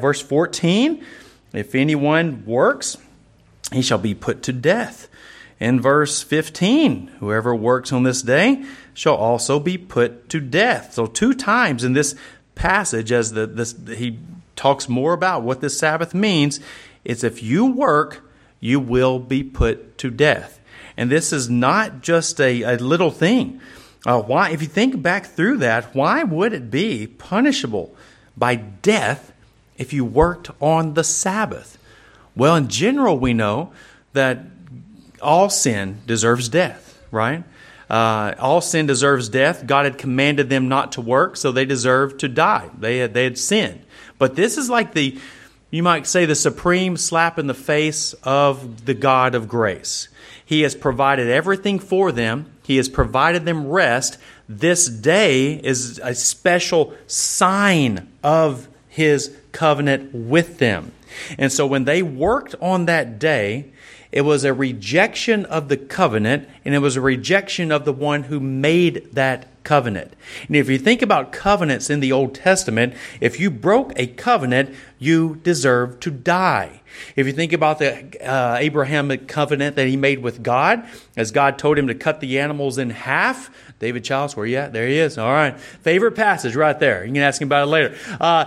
14, if anyone works, he shall be put to death. In verse 15, whoever works on this day shall also be put to death. So 2 times in this passage, as he talks more about what this Sabbath means, it's if you work, you will be put to death. And this is not just a little thing. Why? If you think back through that, why would it be punishable by death if you worked on the Sabbath? Well, in general, we know that all sin deserves death, right? All sin deserves death. God had commanded them not to work, so they deserved to die. They had sinned. But this is like you might say, the supreme slap in the face of the God of grace. He has provided everything for them. He has provided them rest. This day is a special sign of His covenant with them. And so when they worked on that day, it was a rejection of the covenant, and it was a rejection of the one who made that covenant. And if you think about covenants in the Old Testament, if you broke a covenant, you deserve to die. If you think about the Abrahamic covenant that he made with God, as God told him to cut the animals in half. David Childs, where you at? There he is. All right. Favorite passage right there. You can ask him about it later.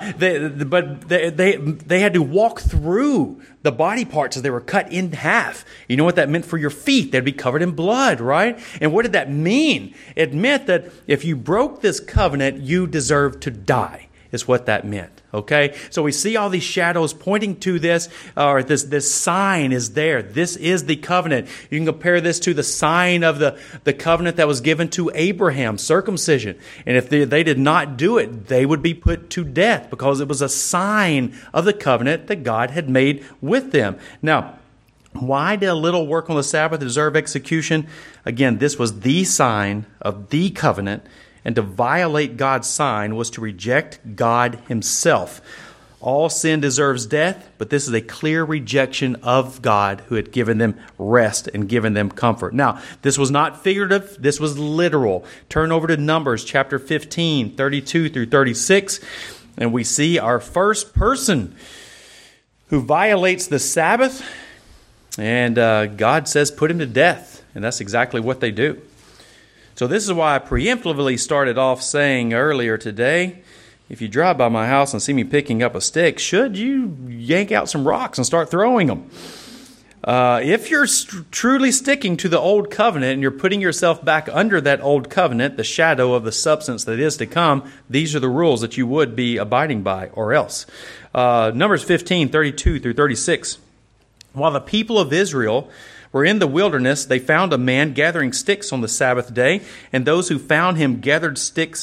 But they had to walk through the body parts as they were cut in half. You know what that meant for your feet? They'd be covered in blood, right? And what did that mean? It meant that if you broke this covenant, you deserved to die, is what that meant. Okay, so we see all these shadows pointing to this, or this sign is there. This is the covenant. You can compare this to the sign of the covenant that was given to Abraham, circumcision. And if they did not do it, they would be put to death because it was a sign of the covenant that God had made with them. Now, Why did a little work on the Sabbath deserve execution? Again, this was the sign of the covenant, and to violate God's sign was to reject God himself. All sin deserves death, but this is a clear rejection of God who had given them rest and given them comfort. Now, this was not figurative, this was literal. Turn over to Numbers chapter 15, 32 through 36, and we see our first person who violates the Sabbath, and God says put him to death, and that's exactly what they do. So this is why I preemptively started off saying earlier today, if you drive by my house and see me picking up a stick, should you yank out some rocks and start throwing them? If you're truly sticking to the old covenant and you're putting yourself back under that old covenant, the shadow of the substance that is to come, these are the rules that you would be abiding by, or else. Numbers 15, 32 through 36. While the people of Israel were in the wilderness, they found a man gathering sticks on the Sabbath day, and those who found him gathering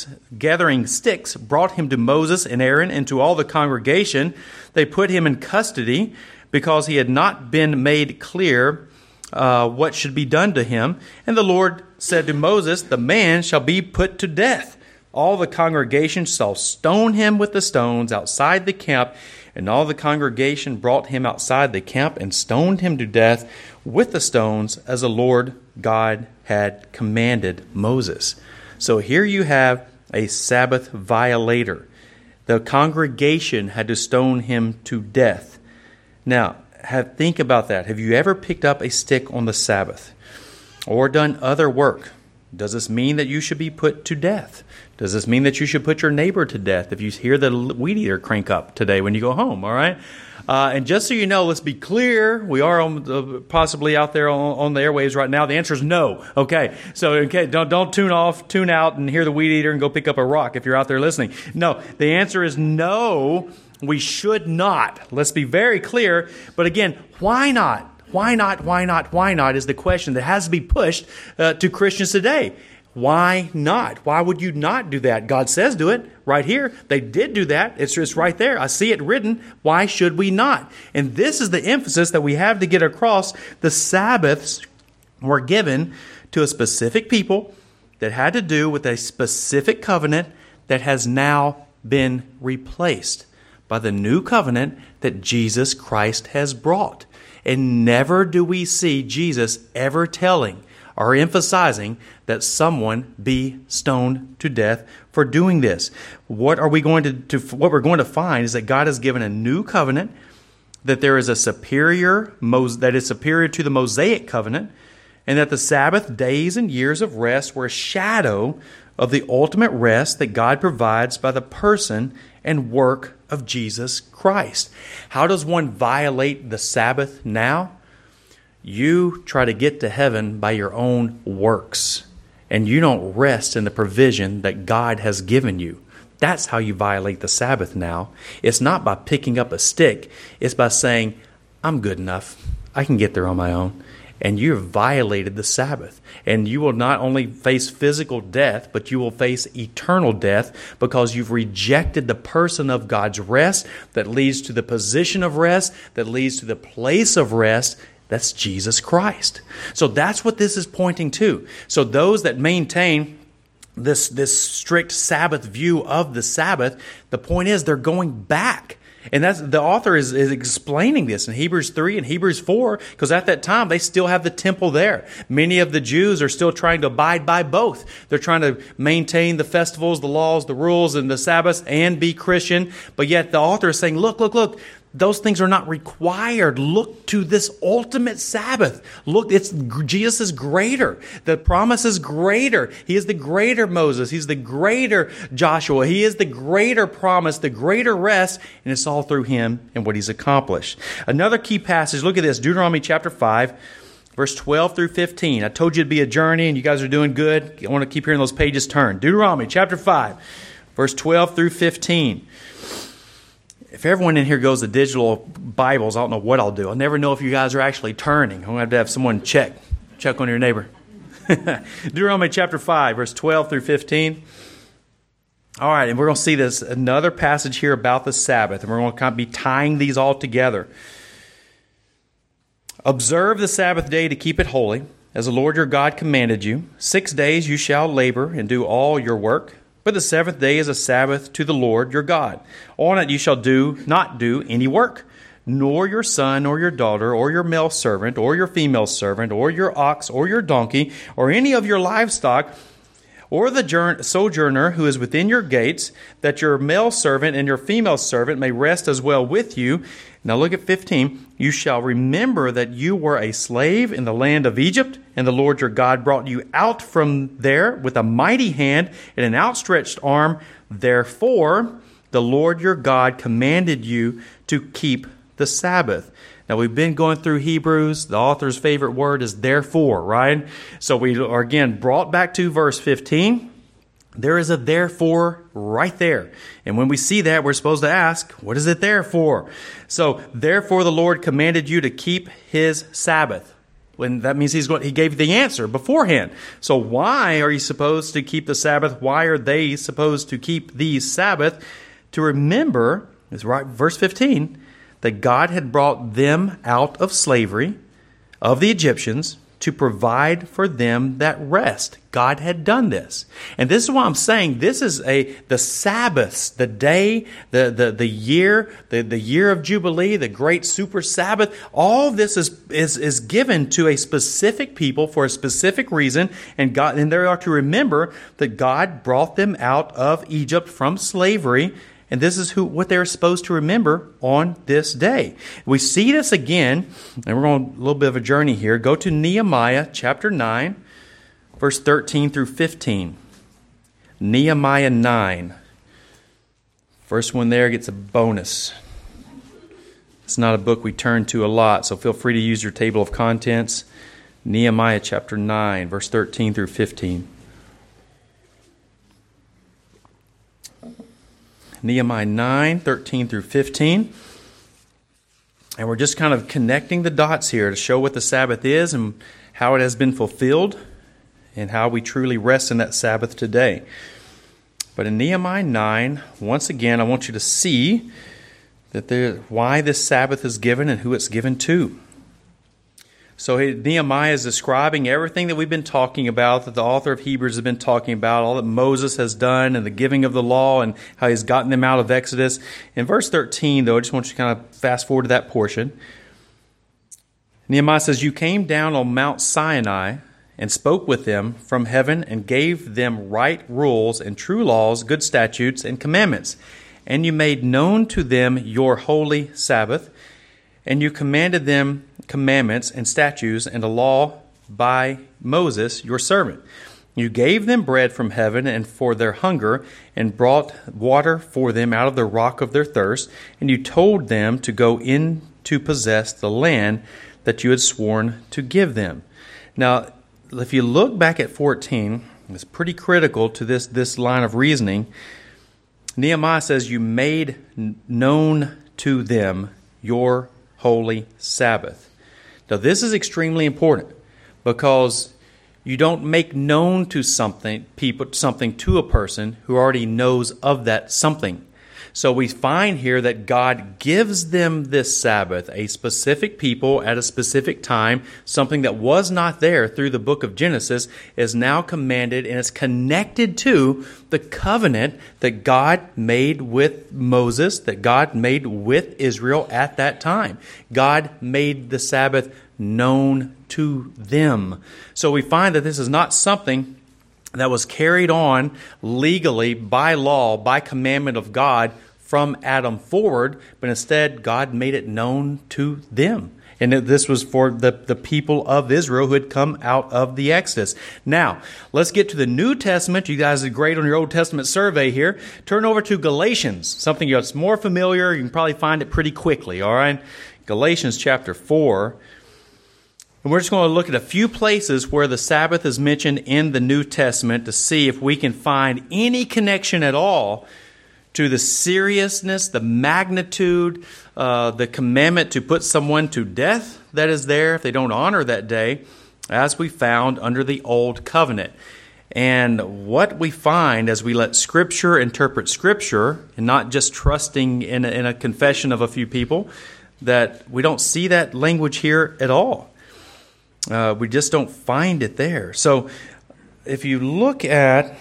sticks brought him to Moses and Aaron and to all the congregation. They put him in custody because he had not been made clear what should be done to him. And the Lord said to Moses, "The man shall be put to death. All the congregation shall stone him with the stones outside the camp." And all the congregation brought him outside the camp and stoned him to death with the stones, as the Lord God had commanded Moses. So here you have a Sabbath violator. The congregation had to stone him to death. Now, think about that. Have you ever picked up a stick on the Sabbath or done other work? Does this mean that you should be put to death? Does this mean that you should put your neighbor to death if you hear the weed eater crank up today when you go home, all right? And just so you know, let's be clear, we are possibly out there on the airwaves right now. The answer is no, okay? So don't tune out and hear the weed eater and go pick up a rock if you're out there listening. No, the answer is no, we should not. Let's be very clear. But again, why not? Why not is the question that has to be pushed to Christians today. Why not? Why would you not do that? God says do it right here. They did do that. It's just right there. I see it written. Why should we not? And this is the emphasis that we have to get across. The Sabbaths were given to a specific people that had to do with a specific covenant that has now been replaced by the new covenant that Jesus Christ has brought. And never do we see Jesus ever telling or emphasizing that someone be stoned to death for doing this. What we're going to find is that God has given a new covenant, that there is a that is superior to the Mosaic covenant, and that the Sabbath days and years of rest were a shadow of the ultimate rest that God provides by the person and work of Jesus Christ. How does one violate the Sabbath now? You try to get to heaven by your own works, and you don't rest in the provision that God has given you. That's how you violate the Sabbath now. It's not by picking up a stick. It's by saying, I'm good enough. I can get there on my own. And you have violated the Sabbath. And you will not only face physical death, but you will face eternal death because you've rejected the person of God's rest that leads to the position of rest, that leads to the place of rest. That's Jesus Christ. So that's what this is pointing to. So those that maintain this strict Sabbath view of the Sabbath, the point is they're going back. And that's the author is explaining this in Hebrews 3 and Hebrews 4, because at that time they still have the temple there. Many of the Jews are still trying to abide by both. They're trying to maintain the festivals, the laws, the rules, and the Sabbaths and be Christian. But yet the author is saying, look, those things are not required. Look to this ultimate Sabbath. Look, Jesus is greater. The promise is greater. He is the greater Moses. He's the greater Joshua. He is the greater promise, the greater rest, and it's all through him and what he's accomplished. Another key passage, look at this, Deuteronomy chapter 5, verse 12 through 15. I told you it'd be a journey, and you guys are doing good. I want to keep hearing those pages turn. Deuteronomy chapter 5, verse 12 through 15. If everyone in here goes to digital Bibles, I don't know what I'll do. I'll never know if you guys are actually turning. I'm going to have someone check on your neighbor. Deuteronomy chapter 5, verse 12 through 15. All right, and we're going to see this another passage here about the Sabbath, and we're going to kind of be tying these all together. Observe the Sabbath day to keep it holy, as the Lord your God commanded you. 6 days you shall labor and do all your work, but the seventh day is a Sabbath to the Lord your God. On it you shall not do any work, nor your son or your daughter or your male servant or your female servant or your ox or your donkey or any of your livestock, or the sojourner who is within your gates, that your male servant and your female servant may rest as well with you. Now look at 15. You shall remember that you were a slave in the land of Egypt, and the Lord your God brought you out from there with a mighty hand and an outstretched arm. Therefore, the Lord your God commanded you to keep the Sabbath. Now, we've been going through Hebrews. The author's favorite word is therefore, right? So we are again brought back to verse 15. There is a therefore right there. And when we see that, we're supposed to ask, what is it there for? So, therefore the Lord commanded you to keep His Sabbath. When that means He gave you the answer beforehand. So why are you supposed to keep the Sabbath? Why are they supposed to keep the Sabbath? To remember, is right, verse 15, that God had brought them out of slavery of the Egyptians to provide for them that rest. God had done this. And this is why I'm saying this is the Sabbaths, the day, the year, the year of Jubilee, the great super Sabbath. All this is given to a specific people for a specific reason. And they are to remember that God brought them out of Egypt from slavery. And this is what they're supposed to remember on this day. We see this again, and we're going a little bit of a journey here. Go to Nehemiah chapter 9, verse 13 through 15. Nehemiah 9. First one there gets a bonus. It's not a book we turn to a lot, so feel free to use your table of contents. Nehemiah chapter 9, verse 13 through 15. Nehemiah 9, 13 through 15. And we're just kind of connecting the dots here to show what the Sabbath is and how it has been fulfilled and how we truly rest in that Sabbath today. But in Nehemiah 9, once again, I want you to see that why this Sabbath is given and who it's given to. So Nehemiah is describing everything that we've been talking about, that the author of Hebrews has been talking about, all that Moses has done and the giving of the law and how he's gotten them out of Exodus. In verse 13, though, I just want you to kind of fast forward to that portion. Nehemiah says, "You came down on Mount Sinai and spoke with them from heaven and gave them right rules and true laws, good statutes and commandments. And you made known to them your holy Sabbath, and you commanded them commandments and statutes and a law by Moses, your servant. You gave them bread from heaven and for their hunger, and brought water for them out of the rock of their thirst, and you told them to go in to possess the land that you had sworn to give them." Now, if you look back at 14, it's pretty critical to this line of reasoning. Nehemiah says, "You made known to them your holy Sabbath." Now, this is extremely important because you don't make known to something to a person who already knows of that something. So we find here that God gives them this Sabbath, a specific people at a specific time, something that was not there through the book of Genesis is now commanded and is connected to the covenant that God made with Moses, that God made with Israel at that time. God made the Sabbath known to them. So we find that this is not something that was carried on legally by law, by commandment of God from Adam forward, but instead God made it known to them. And this was for the people of Israel who had come out of the Exodus. Now, let's get to the New Testament. You guys did great on your Old Testament survey here. Turn over to Galatians, something that's more familiar. You can probably find it pretty quickly, all right? Galatians chapter 4. And we're just going to look at a few places where the Sabbath is mentioned in the New Testament to see if we can find any connection at all to the seriousness, the magnitude, the commandment to put someone to death that is there if they don't honor that day, as we found under the Old Covenant. And what we find as we let Scripture interpret Scripture, and not just trusting in a confession of a few people, that we don't see that language here at all. We just don't find it there. So if you look at,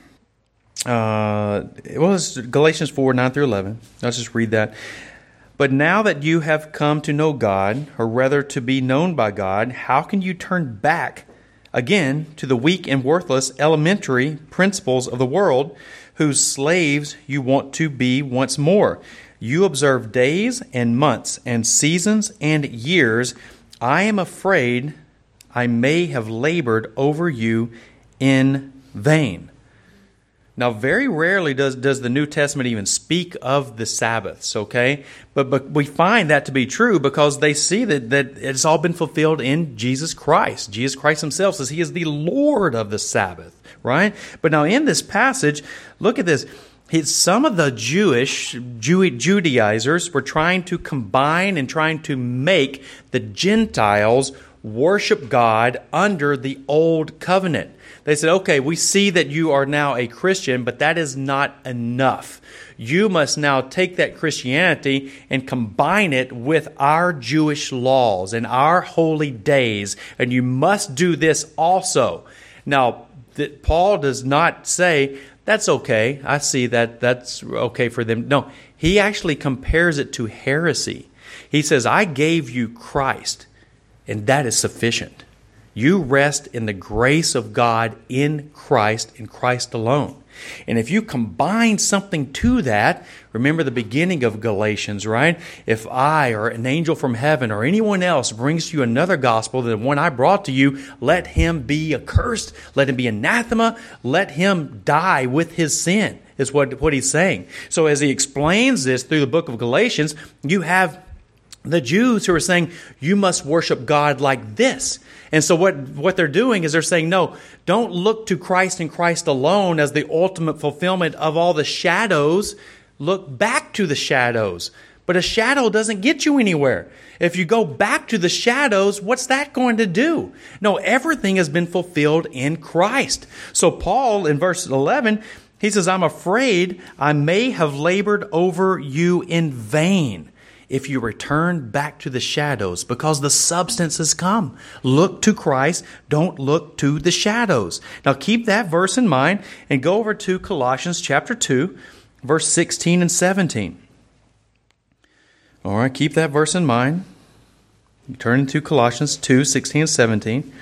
it was Galatians 4, 9 through 11. Let's just read that. But now that you have come to know God, or rather to be known by God, how can you turn back again to the weak and worthless elementary principles of the world, whose slaves you want to be once more? You observe days and months and seasons and years. I am afraid I may have labored over you in vain. Now, very rarely does the New Testament even speak of the Sabbaths, okay? But we find that to be true because they see that it's all been fulfilled in Jesus Christ. Jesus Christ himself says he is the Lord of the Sabbath, right? But now in this passage, look at this. Some of the Judaizers were trying to combine and trying to make the Gentiles worship God under the old covenant. They said, okay, we see that you are now a Christian, but that is not enough. You must now take that Christianity and combine it with our Jewish laws and our holy days, and you must do this also. Now, Paul does not say, that's okay, I see that's okay for them. No, he actually compares it to heresy. He says, I gave you Christ, and that is sufficient. You rest in the grace of God in Christ alone. And if you combine something to that, remember the beginning of Galatians, right? If I or an angel from heaven or anyone else brings you another gospel than the one I brought to you, let him be accursed, let him be anathema, let him die with his sin, is what he's saying. So as he explains this through the book of Galatians, you have the Jews who are saying, you must worship God like this. And so what they're doing is they're saying, no, don't look to Christ and Christ alone as the ultimate fulfillment of all the shadows. Look back to the shadows. But a shadow doesn't get you anywhere. If you go back to the shadows, what's that going to do? No, everything has been fulfilled in Christ. So Paul, in verse 11, he says, I'm afraid I may have labored over you in vain if you return back to the shadows, because the substance has come. Look to Christ, don't look to the shadows. Now keep that verse in mind and go over to Colossians chapter 2, verse 16 and 17. All right, keep that verse in mind. Turn to Colossians 2, 16 and 17.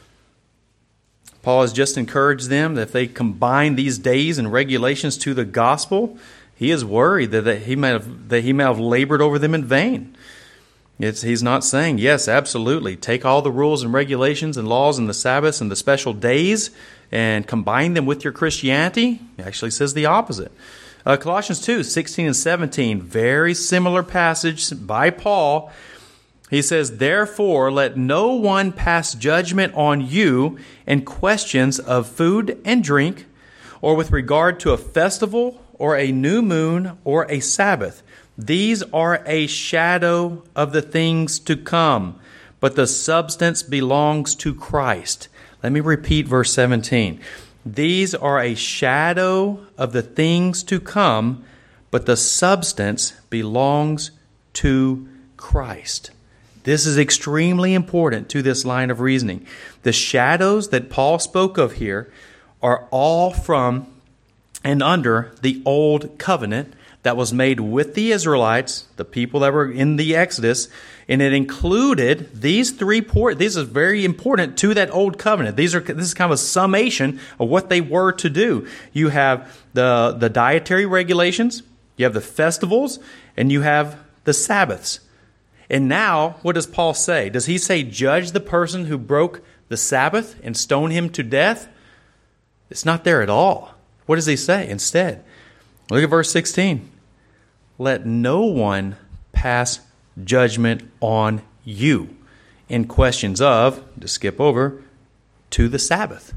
Paul has just encouraged them that if they combine these days and regulations to the gospel, he is worried that he may have labored over them in vain. He's not saying, yes, absolutely, take all the rules and regulations and laws and the Sabbaths and the special days and combine them with your Christianity. He actually says the opposite. Colossians 2, 16 and 17, very similar passage by Paul. He says, therefore, let no one pass judgment on you in questions of food and drink, or with regard to a festival, or a new moon, or a Sabbath. These are a shadow of the things to come, but the substance belongs to Christ. Let me repeat verse 17. These are a shadow of the things to come, but the substance belongs to Christ. This is extremely important to this line of reasoning. The shadows that Paul spoke of here are all from and under the old covenant that was made with the Israelites, the people that were in the Exodus, and it included these three portions. This is very important to that old covenant. This is kind of a summation of what they were to do. You have the dietary regulations, you have the festivals, and you have the Sabbaths. And now, what does Paul say? Does he say, judge the person who broke the Sabbath and stone him to death? It's not there at all. What does he say instead? Look at verse 16. Let no one pass judgment on you in questions of, to skip over, to the Sabbath,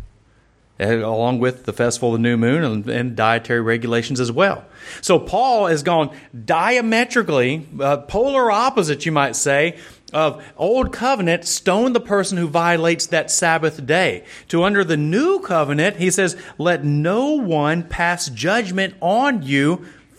along with the festival of the new moon and dietary regulations as well. So Paul has gone diametrically, polar opposite, you might say, of old covenant, stone the person who violates that Sabbath day. To under the new covenant, he says, let no one pass judgment on you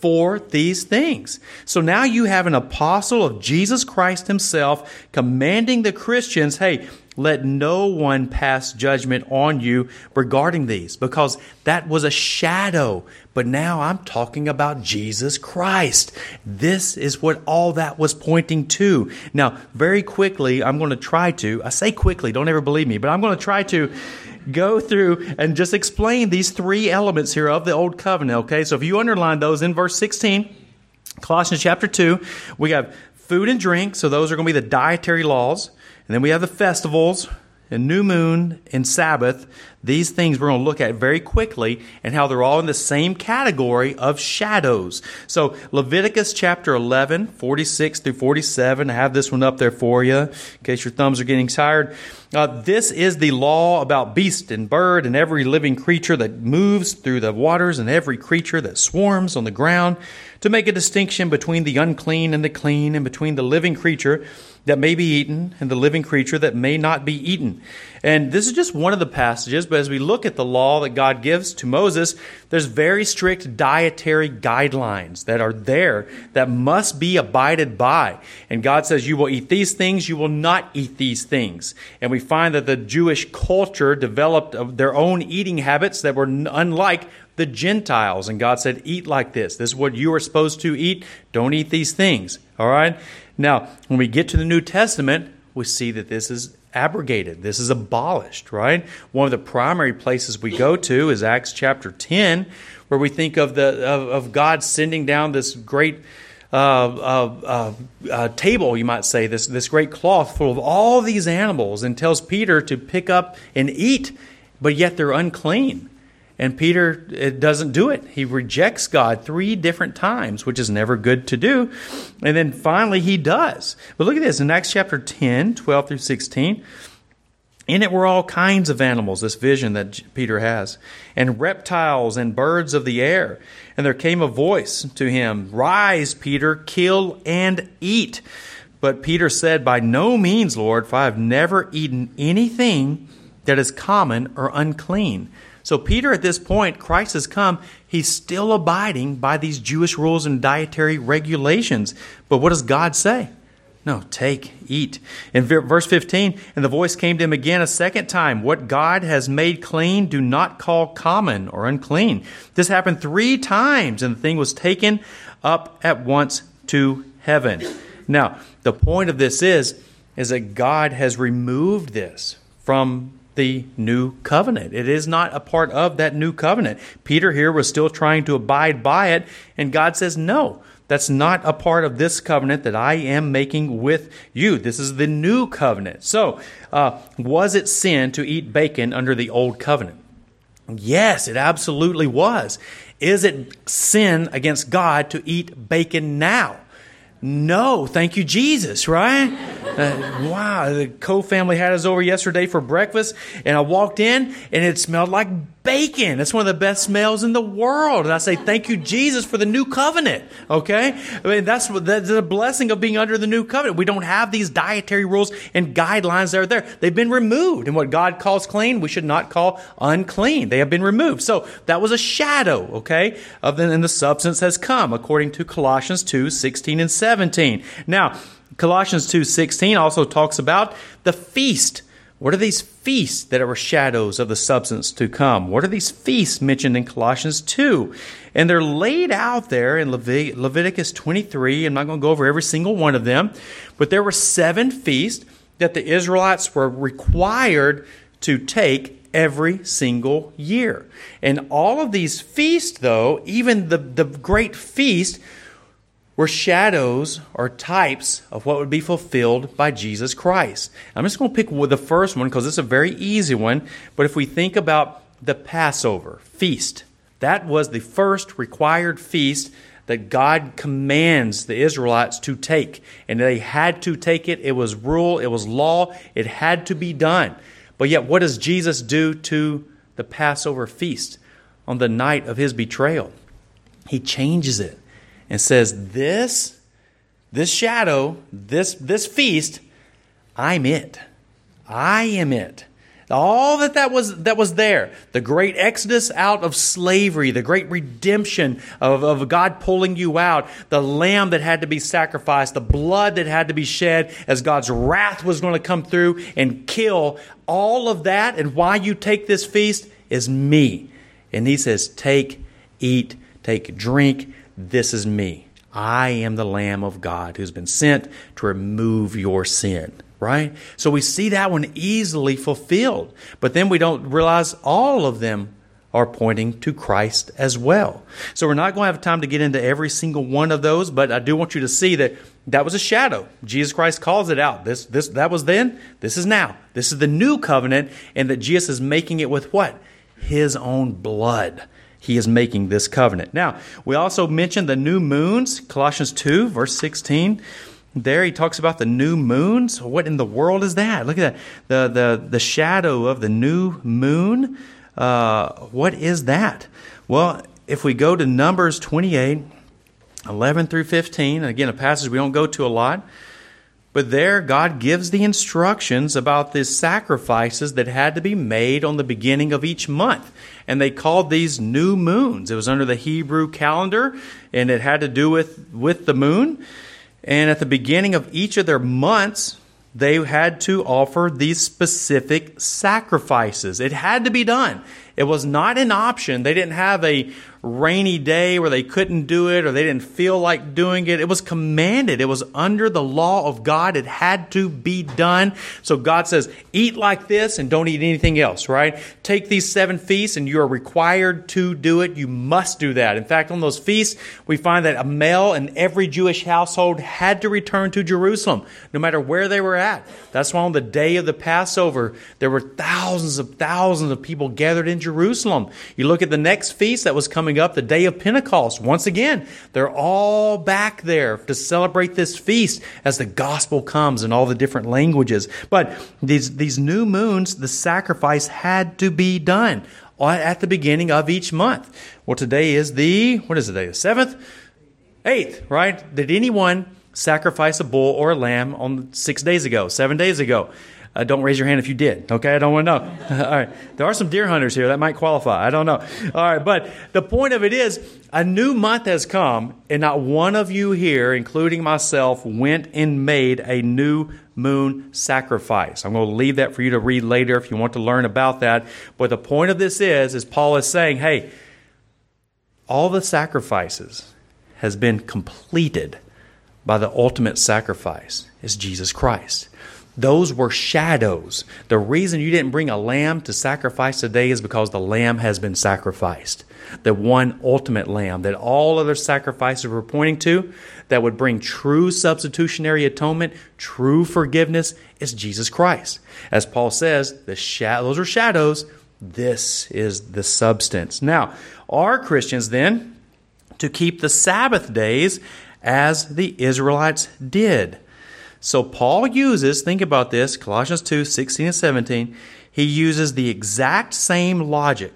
for these things. So now you have an apostle of Jesus Christ himself commanding the Christians, hey, let no one pass judgment on you regarding these, because that was a shadow. But now I'm talking about Jesus Christ. This is what all that was pointing to. Now, very quickly, I'm going to try to, I say quickly, don't ever believe me, but I'm going to try to go through and just explain these three elements here of the Old Covenant, okay? So if you underline those in verse 16, Colossians chapter 2, we have food and drink, so those are going to be the dietary laws. And then we have the festivals, and new moon, and Sabbath. These things we're going to look at very quickly and how they're all in the same category of shadows. So Leviticus chapter 11, 46 through 47. I have this one up there for you in case your thumbs are getting tired. This is the law about beast and bird and every living creature that moves through the waters and every creature that swarms on the ground, to make a distinction between the unclean and the clean, and between the living creature that may be eaten and the living creature that may not be eaten. And this is just one of the passages, but as we look at the law that God gives to Moses, there's very strict dietary guidelines that are there that must be abided by. And God says, you will eat these things, you will not eat these things. And we find that the Jewish culture developed their own eating habits that were unlike the Gentiles. And God said, eat like this. This is what you are supposed to eat. Don't eat these things. All right? Now, when we get to the New Testament, we see that this is abrogated. This is abolished, right? One of the primary places we go to is Acts chapter 10, where we think of God sending down this great table, you might say, this great cloth full of all these animals, and tells Peter to pick up and eat, but yet they're unclean. And Peter doesn't do it. He rejects God 3 different times, which is never good to do. And then finally he does. But look at this in Acts chapter 10, 12 through 16. In it were all kinds of animals, this vision that Peter has, and reptiles and birds of the air. And there came a voice to him, rise, Peter, kill and eat. But Peter said, by no means, Lord, for I have never eaten anything that is common or unclean. So Peter, at this point, Christ has come. He's still abiding by these Jewish rules and dietary regulations. But what does God say? No, take, eat. In verse 15, and the voice came to him again a second time. What God has made clean, do not call common or unclean. This happened 3 times, and the thing was taken up at once to heaven. Now, the point of this is that God has removed this from the new covenant. It is not a part of that new covenant. Peter here was still trying to abide by it, and God says, no, that's not a part of this covenant that I am making with you. This is the new covenant. So, was it sin to eat bacon under the old covenant? Yes, it absolutely was. Is it sin against God to eat bacon now? No, thank you, Jesus, right? Wow, the Coe family had us over yesterday for breakfast, and I walked in, and it smelled like bacon. It's one of the best smells in the world. And I say, thank you, Jesus, for the new covenant, okay? I mean, that's the blessing of being under the new covenant. We don't have these dietary rules and guidelines that are there. They've been removed, and what God calls clean, we should not call unclean. They have been removed. So that was a shadow, okay, and the substance has come, according to Colossians 2, 16 and 17. Now, Colossians 2:16 also talks about the feast. What are these feasts that are shadows of the substance to come? What are these feasts mentioned in Colossians 2? And they're laid out there in Leviticus 23. I'm not going to go over every single one of them, but there were 7 feasts that the Israelites were required to take every single year. And all of these feasts, though, even the great feast, were shadows or types of what would be fulfilled by Jesus Christ. I'm just going to pick the first one because it's a very easy one. But if we think about the Passover feast, that was the first required feast that God commands the Israelites to take. And they had to take it. It was rule. It was law. It had to be done. But yet, what does Jesus do to the Passover feast on the night of his betrayal? He changes it and says, this shadow, this feast, I'm it. I am it. All that was there, the great exodus out of slavery, the great redemption of God pulling you out, the lamb that had to be sacrificed, the blood that had to be shed as God's wrath was going to come through and kill, all of that, and why you take this feast is me. And he says, take, eat, take, drink, this is me. I am the Lamb of God who's been sent to remove your sin. Right? So we see that one easily fulfilled. But then we don't realize all of them are pointing to Christ as well. So we're not going to have time to get into every single one of those, but I do want you to see that that was a shadow. Jesus Christ calls it out. That was then, this is now. This is the new covenant, and that Jesus is making it with what? His own blood. He is making this covenant. Now, we also mentioned the new moons, Colossians 2, verse 16. There he talks about the new moons. What in the world is that? Look at that. The shadow of the new moon. What is that? Well, if we go to Numbers 28, 11 through 15, and again, a passage we don't go to a lot, but there God gives the instructions about the sacrifices that had to be made on the beginning of each month. And they called these new moons. It was under the Hebrew calendar, and it had to do with the moon. And at the beginning of each of their months, they had to offer these specific sacrifices. It had to be done. It was not an option. They didn't have a rainy day where they couldn't do it or they didn't feel like doing it. It was commanded. It was under the law of God. It had to be done. So God says, eat like this and don't eat anything else, right? Take these 7 feasts and you are required to do it. You must do that. In fact, on those feasts, we find that a male in every Jewish household had to return to Jerusalem, no matter where they were at. That's why on the day of the Passover, there were thousands of people gathered in Jerusalem. You look at the next feast that was coming up, the day of Pentecost. Once again, they're all back there to celebrate this feast as the gospel comes in all the different languages. But these new moons, the sacrifice had to be done at the beginning of each month. Well, today is the 7th? 8th, right? Did anyone sacrifice a bull or a lamb on 6 days ago, 7 days ago? Don't raise your hand if you did, okay? I don't want to know. All right. There are some deer hunters here that might qualify. I don't know. All right. But the point of it is, a new month has come, and not one of you here, including myself, went and made a new moon sacrifice. I'm going to leave that for you to read later if you want to learn about that. But the point of this is Paul is saying, hey, all the sacrifices has been completed by the ultimate sacrifice, is Jesus Christ. Those were shadows. The reason you didn't bring a lamb to sacrifice today is because the lamb has been sacrificed. The one ultimate lamb that all other sacrifices were pointing to, that would bring true substitutionary atonement, true forgiveness, is Jesus Christ. As Paul says, those are shadows. This is the substance. Now, are Christians then to keep the Sabbath days as the Israelites did? So Paul uses, think about this, Colossians 2, 16 and 17, he uses the exact same logic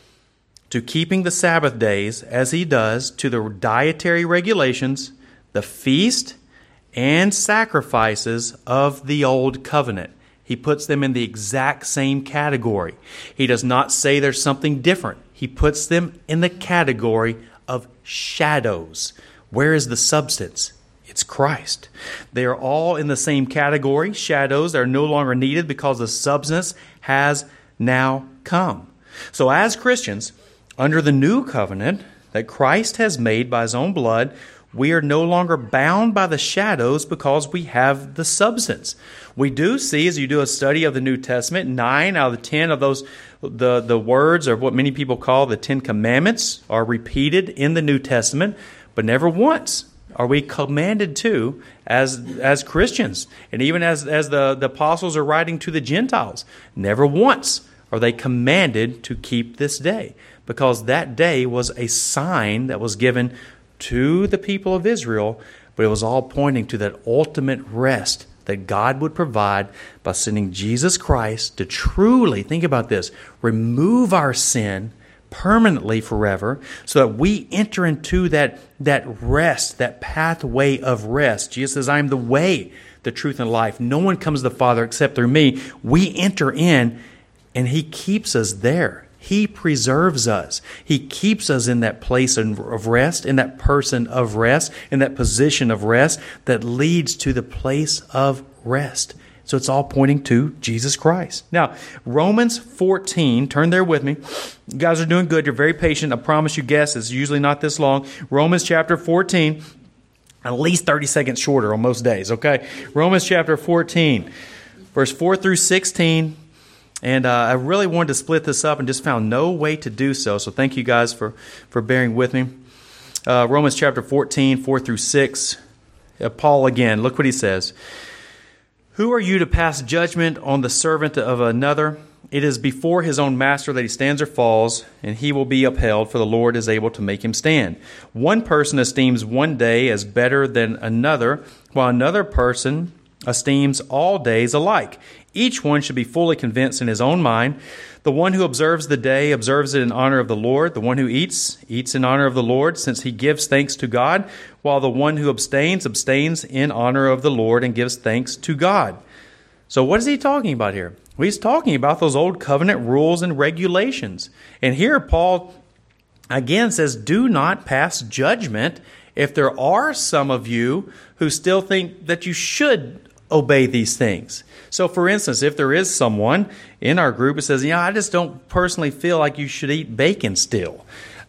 to keeping the Sabbath days as he does to the dietary regulations, the feast, and sacrifices of the Old Covenant. He puts them in the exact same category. He does not say there's something different. He puts them in the category of shadows. Where is the substance? It's Christ. They are all in the same category, shadows that are no longer needed because the substance has now come. So as Christians, under the new covenant that Christ has made by His own blood, we are no longer bound by the shadows because we have the substance. We do see, as you do a study of the New Testament, 9 out of the 10 of those, the words, or what many people call the 10 Commandments, are repeated in the New Testament, but never once are we commanded to as Christians. And even as the apostles are writing to the Gentiles, never once are they commanded to keep this day, because that day was a sign that was given to the people of Israel, but it was all pointing to that ultimate rest that God would provide by sending Jesus Christ to truly, think about this, remove our sin permanently forever, so that we enter into that rest, that pathway of rest. Jesus says, I am the way, the truth, and life. No one comes to the Father except through me. We enter in And He keeps us there. He preserves us. He keeps us in that place of rest, in that person of rest, in that position of rest that leads to the place of rest. So it's all pointing to Jesus Christ. Now, Romans 14, turn there with me. You guys are doing good. You're very patient. I promise you, guess it's usually not this long. Romans chapter 14, at least 30 seconds shorter on most days, okay? Romans chapter 14, verse 4 through 16. And I really wanted to split this up and just found no way to do so. So thank you guys for bearing with me. Romans chapter 14, 4 through 6. Paul again, look what he says. Who are you to pass judgment on the servant of another? It is before his own master that he stands or falls, and he will be upheld, for the Lord is able to make him stand. One person esteems one day as better than another, while another person esteems all days alike. Each one should be fully convinced in his own mind. The one who observes the day observes it in honor of the Lord. The one who eats in honor of the Lord, since he gives thanks to God, while the one who abstains in honor of the Lord and gives thanks to God. So what is he talking about here? Well, he's talking about those old covenant rules and regulations. And here Paul again says, do not pass judgment if there are some of you who still think that you should obey these things. So, for instance, if there is someone in our group who says, I just don't personally feel like you should eat bacon still.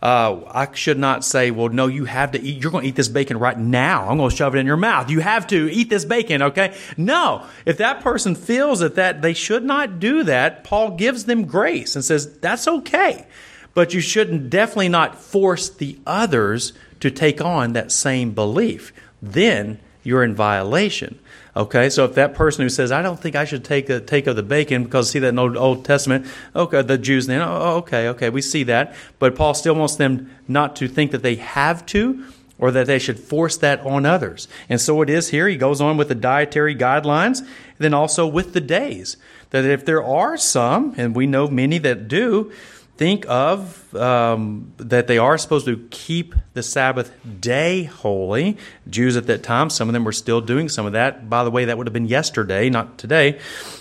I should not say, well, no, you have to eat. You're going to eat this bacon right now. I'm going to shove it in your mouth. You have to eat this bacon, okay? No. If that person feels that they should not do that, Paul gives them grace and says, that's okay. But you shouldn't definitely not force the others to take on that same belief. Then you're in violation. Okay, so if that person who says, I don't think I should take of the bacon because see that in Old Testament, okay, the Jews then, okay, we see that. But Paul still wants them not to think that they have to or that they should force that on others. And so it is here. He goes on with the dietary guidelines, and then also with the days. That if there are some, and we know many that do, think of that they are supposed to keep the Sabbath day holy. Jews at that time, some of them were still doing some of that. By the way, that would have been yesterday, not today.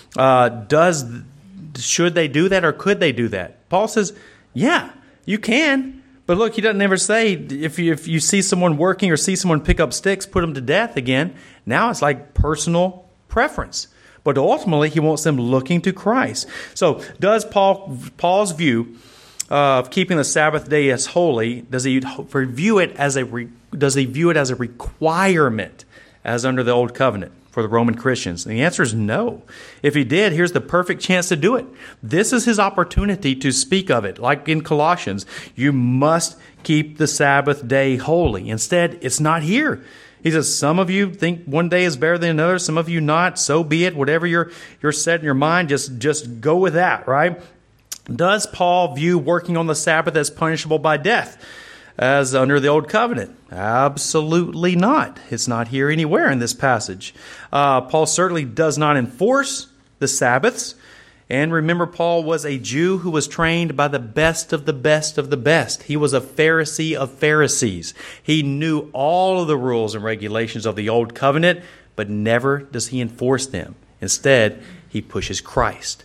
Should they do that or could they do that? Paul says, yeah, you can. But look, he doesn't ever say if you see someone working or see someone pick up sticks, put them to death again. Now it's like personal preference. But ultimately, he wants them looking to Christ. So does Paul's view of keeping the Sabbath day as holy, does he view it as a requirement as under the Old Covenant for the Roman Christians? And the answer is no. If he did, here's the perfect chance to do it. This is his opportunity to speak of it. Like in Colossians, you must keep the Sabbath day holy. Instead, it's not here. He says, some of you think one day is better than another, some of you not. So be it. Whatever you're set in your mind, just go with that, right? Does Paul view working on the Sabbath as punishable by death, as under the Old Covenant? Absolutely not. It's not here anywhere in this passage. Paul certainly does not enforce the Sabbaths. And remember, Paul was a Jew who was trained by the best of the best of the best. He was a Pharisee of Pharisees. He knew all of the rules and regulations of the Old Covenant, but never does he enforce them. Instead, he pushes Christ.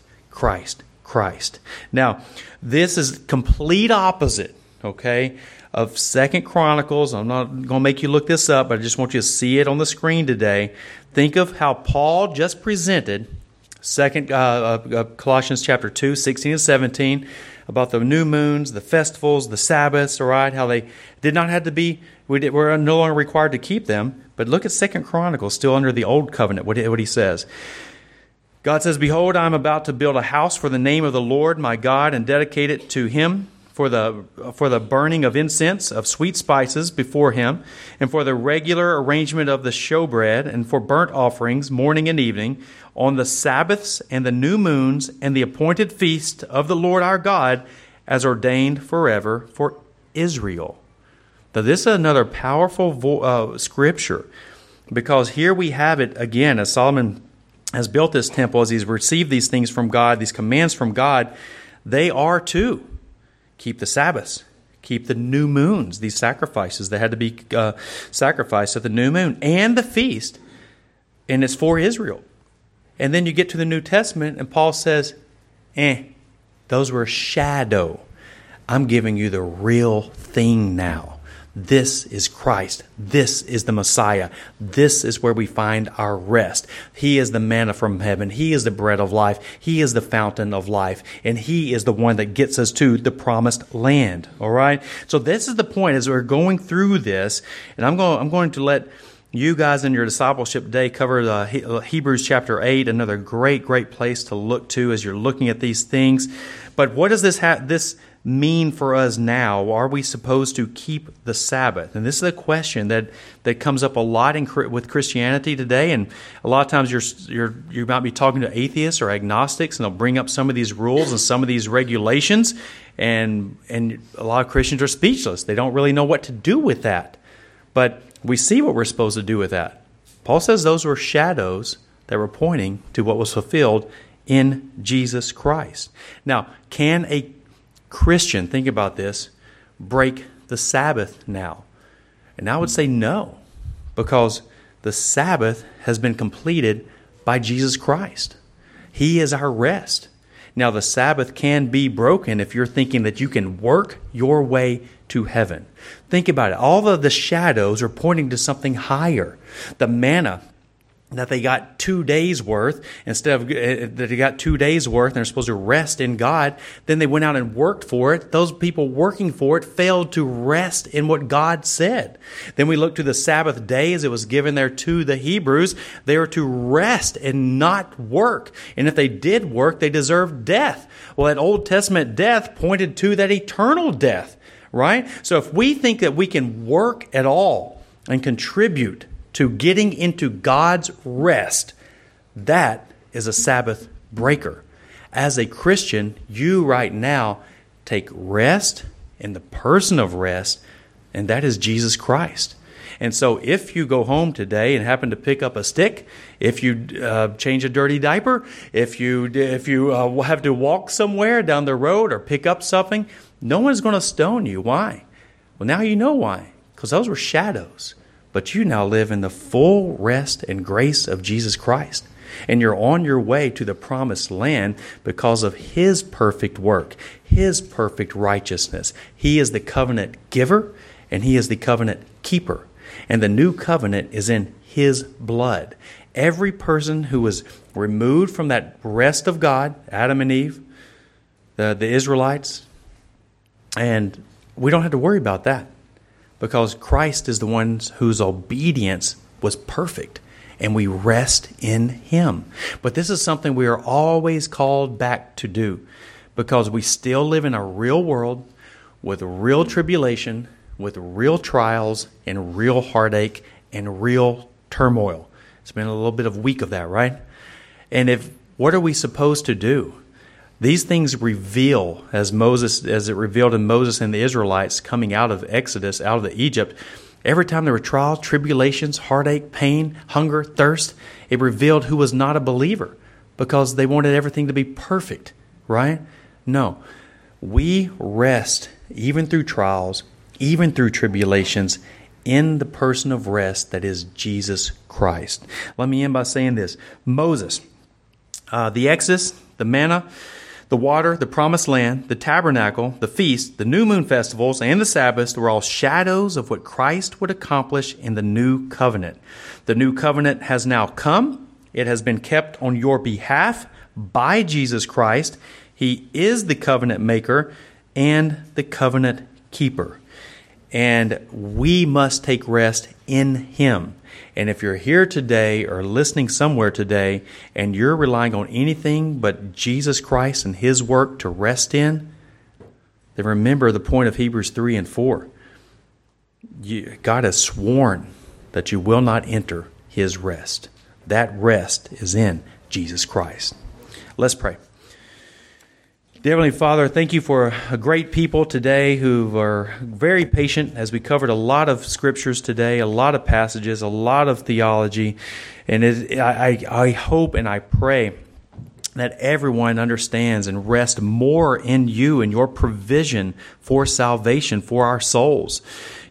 Now, this is complete opposite, okay, of 2 Chronicles. I'm not going to make you look this up, but I just want you to see it on the screen today. Think of how Paul just presented Colossians chapter 2, 16 and 17, about the new moons, the festivals, the Sabbaths, all right, how they did not have to be, we're no longer required to keep them. But look at 2 Chronicles, still under the Old Covenant, what he says. God says, behold, I am about to build a house for the name of the Lord my God and dedicate it to him for the burning of incense, of sweet spices before him, and for the regular arrangement of the showbread, and for burnt offerings morning and evening, on the Sabbaths and the new moons and the appointed feast of the Lord our God, as ordained forever for Israel. Now this is another powerful scripture, because here we have it again, as Solomon has built this temple, as he's received these things from God, these commands from God, they are to keep the Sabbaths, keep the new moons, these sacrifices that had to be sacrificed at the new moon, and the feast, and it's for Israel. And then you get to the New Testament, and Paul says, Those were shadow. I'm giving you the real thing now. This is Christ. This is the Messiah. This is where we find our rest. He is the manna from heaven. He is the bread of life. He is the fountain of life. And He is the one that gets us to the promised land. All right? So this is the point as we're going through this. And I'm going to let you guys in your discipleship day cover Hebrews chapter 8, another great place to look to as you're looking at these things. But what does this mean for us now? Are we supposed to keep the Sabbath? And this is a question that comes up a lot with Christianity today. And a lot of times you might be talking to atheists or agnostics, and they'll bring up some of these rules and some of these regulations. And a lot of Christians are speechless. They don't really know what to do with that. But we see what we're supposed to do with that. Paul says those were shadows that were pointing to what was fulfilled in Jesus Christ. Now, can a Christian, think about this, break the Sabbath now? And I would say no, because the Sabbath has been completed by Jesus Christ. He is our rest. Now, the Sabbath can be broken if you're thinking that you can work your way to heaven. Think about it. All of the shadows are pointing to something higher. The manna that they got 2 days worth, instead of that they got 2 days worth and they're supposed to rest in God, then they went out and worked for it. Those people working for it failed to rest in what God said. Then we look to the Sabbath day as it was given there to the Hebrews. They were to rest and not work. And if they did work, they deserved death. Well, that Old Testament death pointed to that eternal death, right? So if we think that we can work at all and contribute to getting into God's rest, that is a Sabbath breaker. As a Christian, you right now take rest in the person of rest, and that is Jesus Christ. And so if you go home today and happen to pick up a stick, if you change a dirty diaper, if you have to walk somewhere down the road or pick up something, no one's going to stone you. Why? Well, now you know why. Because those were shadows. But you now live in the full rest and grace of Jesus Christ. And you're on your way to the promised land because of His perfect work, His perfect righteousness. He is the covenant giver and He is the covenant keeper. And the new covenant is in His blood. Every person who was removed from that rest of God, Adam and Eve, the Israelites, and we don't have to worry about that. Because Christ is the one whose obedience was perfect, and we rest in Him. But this is something we are always called back to do, because we still live in a real world with real tribulation, with real trials, and real heartache, and real turmoil. It's been a little bit of a week of that, right? And what are we supposed to do? These things reveal, as it revealed in Moses and the Israelites coming out of Exodus, out of the Egypt, every time there were trials, tribulations, heartache, pain, hunger, thirst, it revealed who was not a believer because they wanted everything to be perfect, right? No. We rest even through trials, even through tribulations, in the person of rest that is Jesus Christ. Let me end by saying this. Moses, the Exodus, the manna, the water, the promised land, the tabernacle, the feast, the new moon festivals, and the Sabbaths were all shadows of what Christ would accomplish in the new covenant. The new covenant has now come. It has been kept on your behalf by Jesus Christ. He is the covenant maker and the covenant keeper. And we must take rest in Him. And if you're here today or listening somewhere today and you're relying on anything but Jesus Christ and His work to rest in, then remember the point of Hebrews 3 and 4. God has sworn that you will not enter His rest. That rest is in Jesus Christ. Let's pray. Dear Heavenly Father, thank You for a great people today who are very patient as we covered a lot of scriptures today, a lot of passages, a lot of theology. And I hope and I pray that everyone understands and rests more in You and Your provision for salvation for our souls.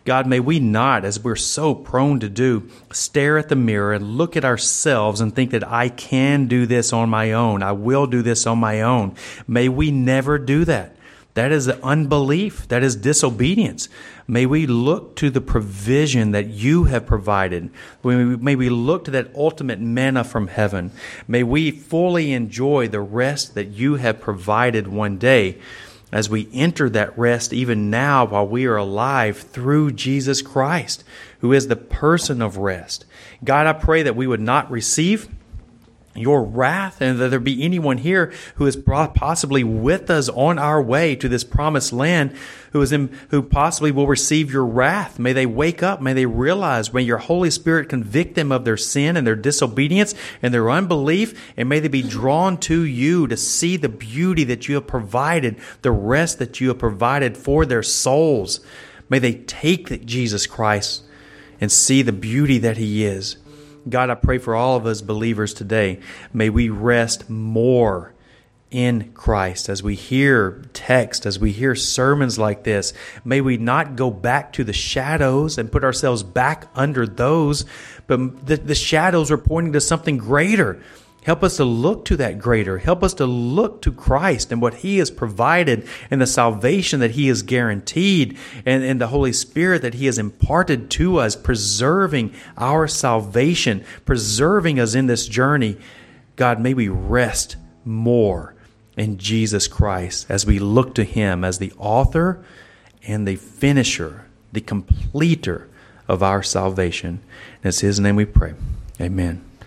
God, may we not, as we're so prone to do, stare at the mirror and look at ourselves and think that I can do this on my own. I will do this on my own. May we never do that. That is unbelief. That is disobedience. May we look to the provision that you have provided. May we look to that ultimate manna from heaven. May we fully enjoy the rest that you have provided one day as we enter that rest even now while we are alive through Jesus Christ, who is the person of rest. God, I pray that we would not receive your wrath, and that there be anyone here who is possibly with us on our way to this promised land who possibly will receive your wrath. May they wake up. May they realize. May your Holy Spirit convict them of their sin and their disobedience and their unbelief, and may they be drawn to you to see the beauty that you have provided, the rest that you have provided for their souls. May they take Jesus Christ and see the beauty that he is. God, I pray for all of us believers today. May we rest more in Christ as we hear text, as we hear sermons like this. May we not go back to the shadows and put ourselves back under those, but the shadows are pointing to something greater. Help us to look to that greater. Help us to look to Christ and what he has provided and the salvation that he has guaranteed and the Holy Spirit that he has imparted to us, preserving our salvation, preserving us in this journey. God, may we rest more in Jesus Christ as we look to him as the author and the finisher, the completer of our salvation. In his name we pray. Amen.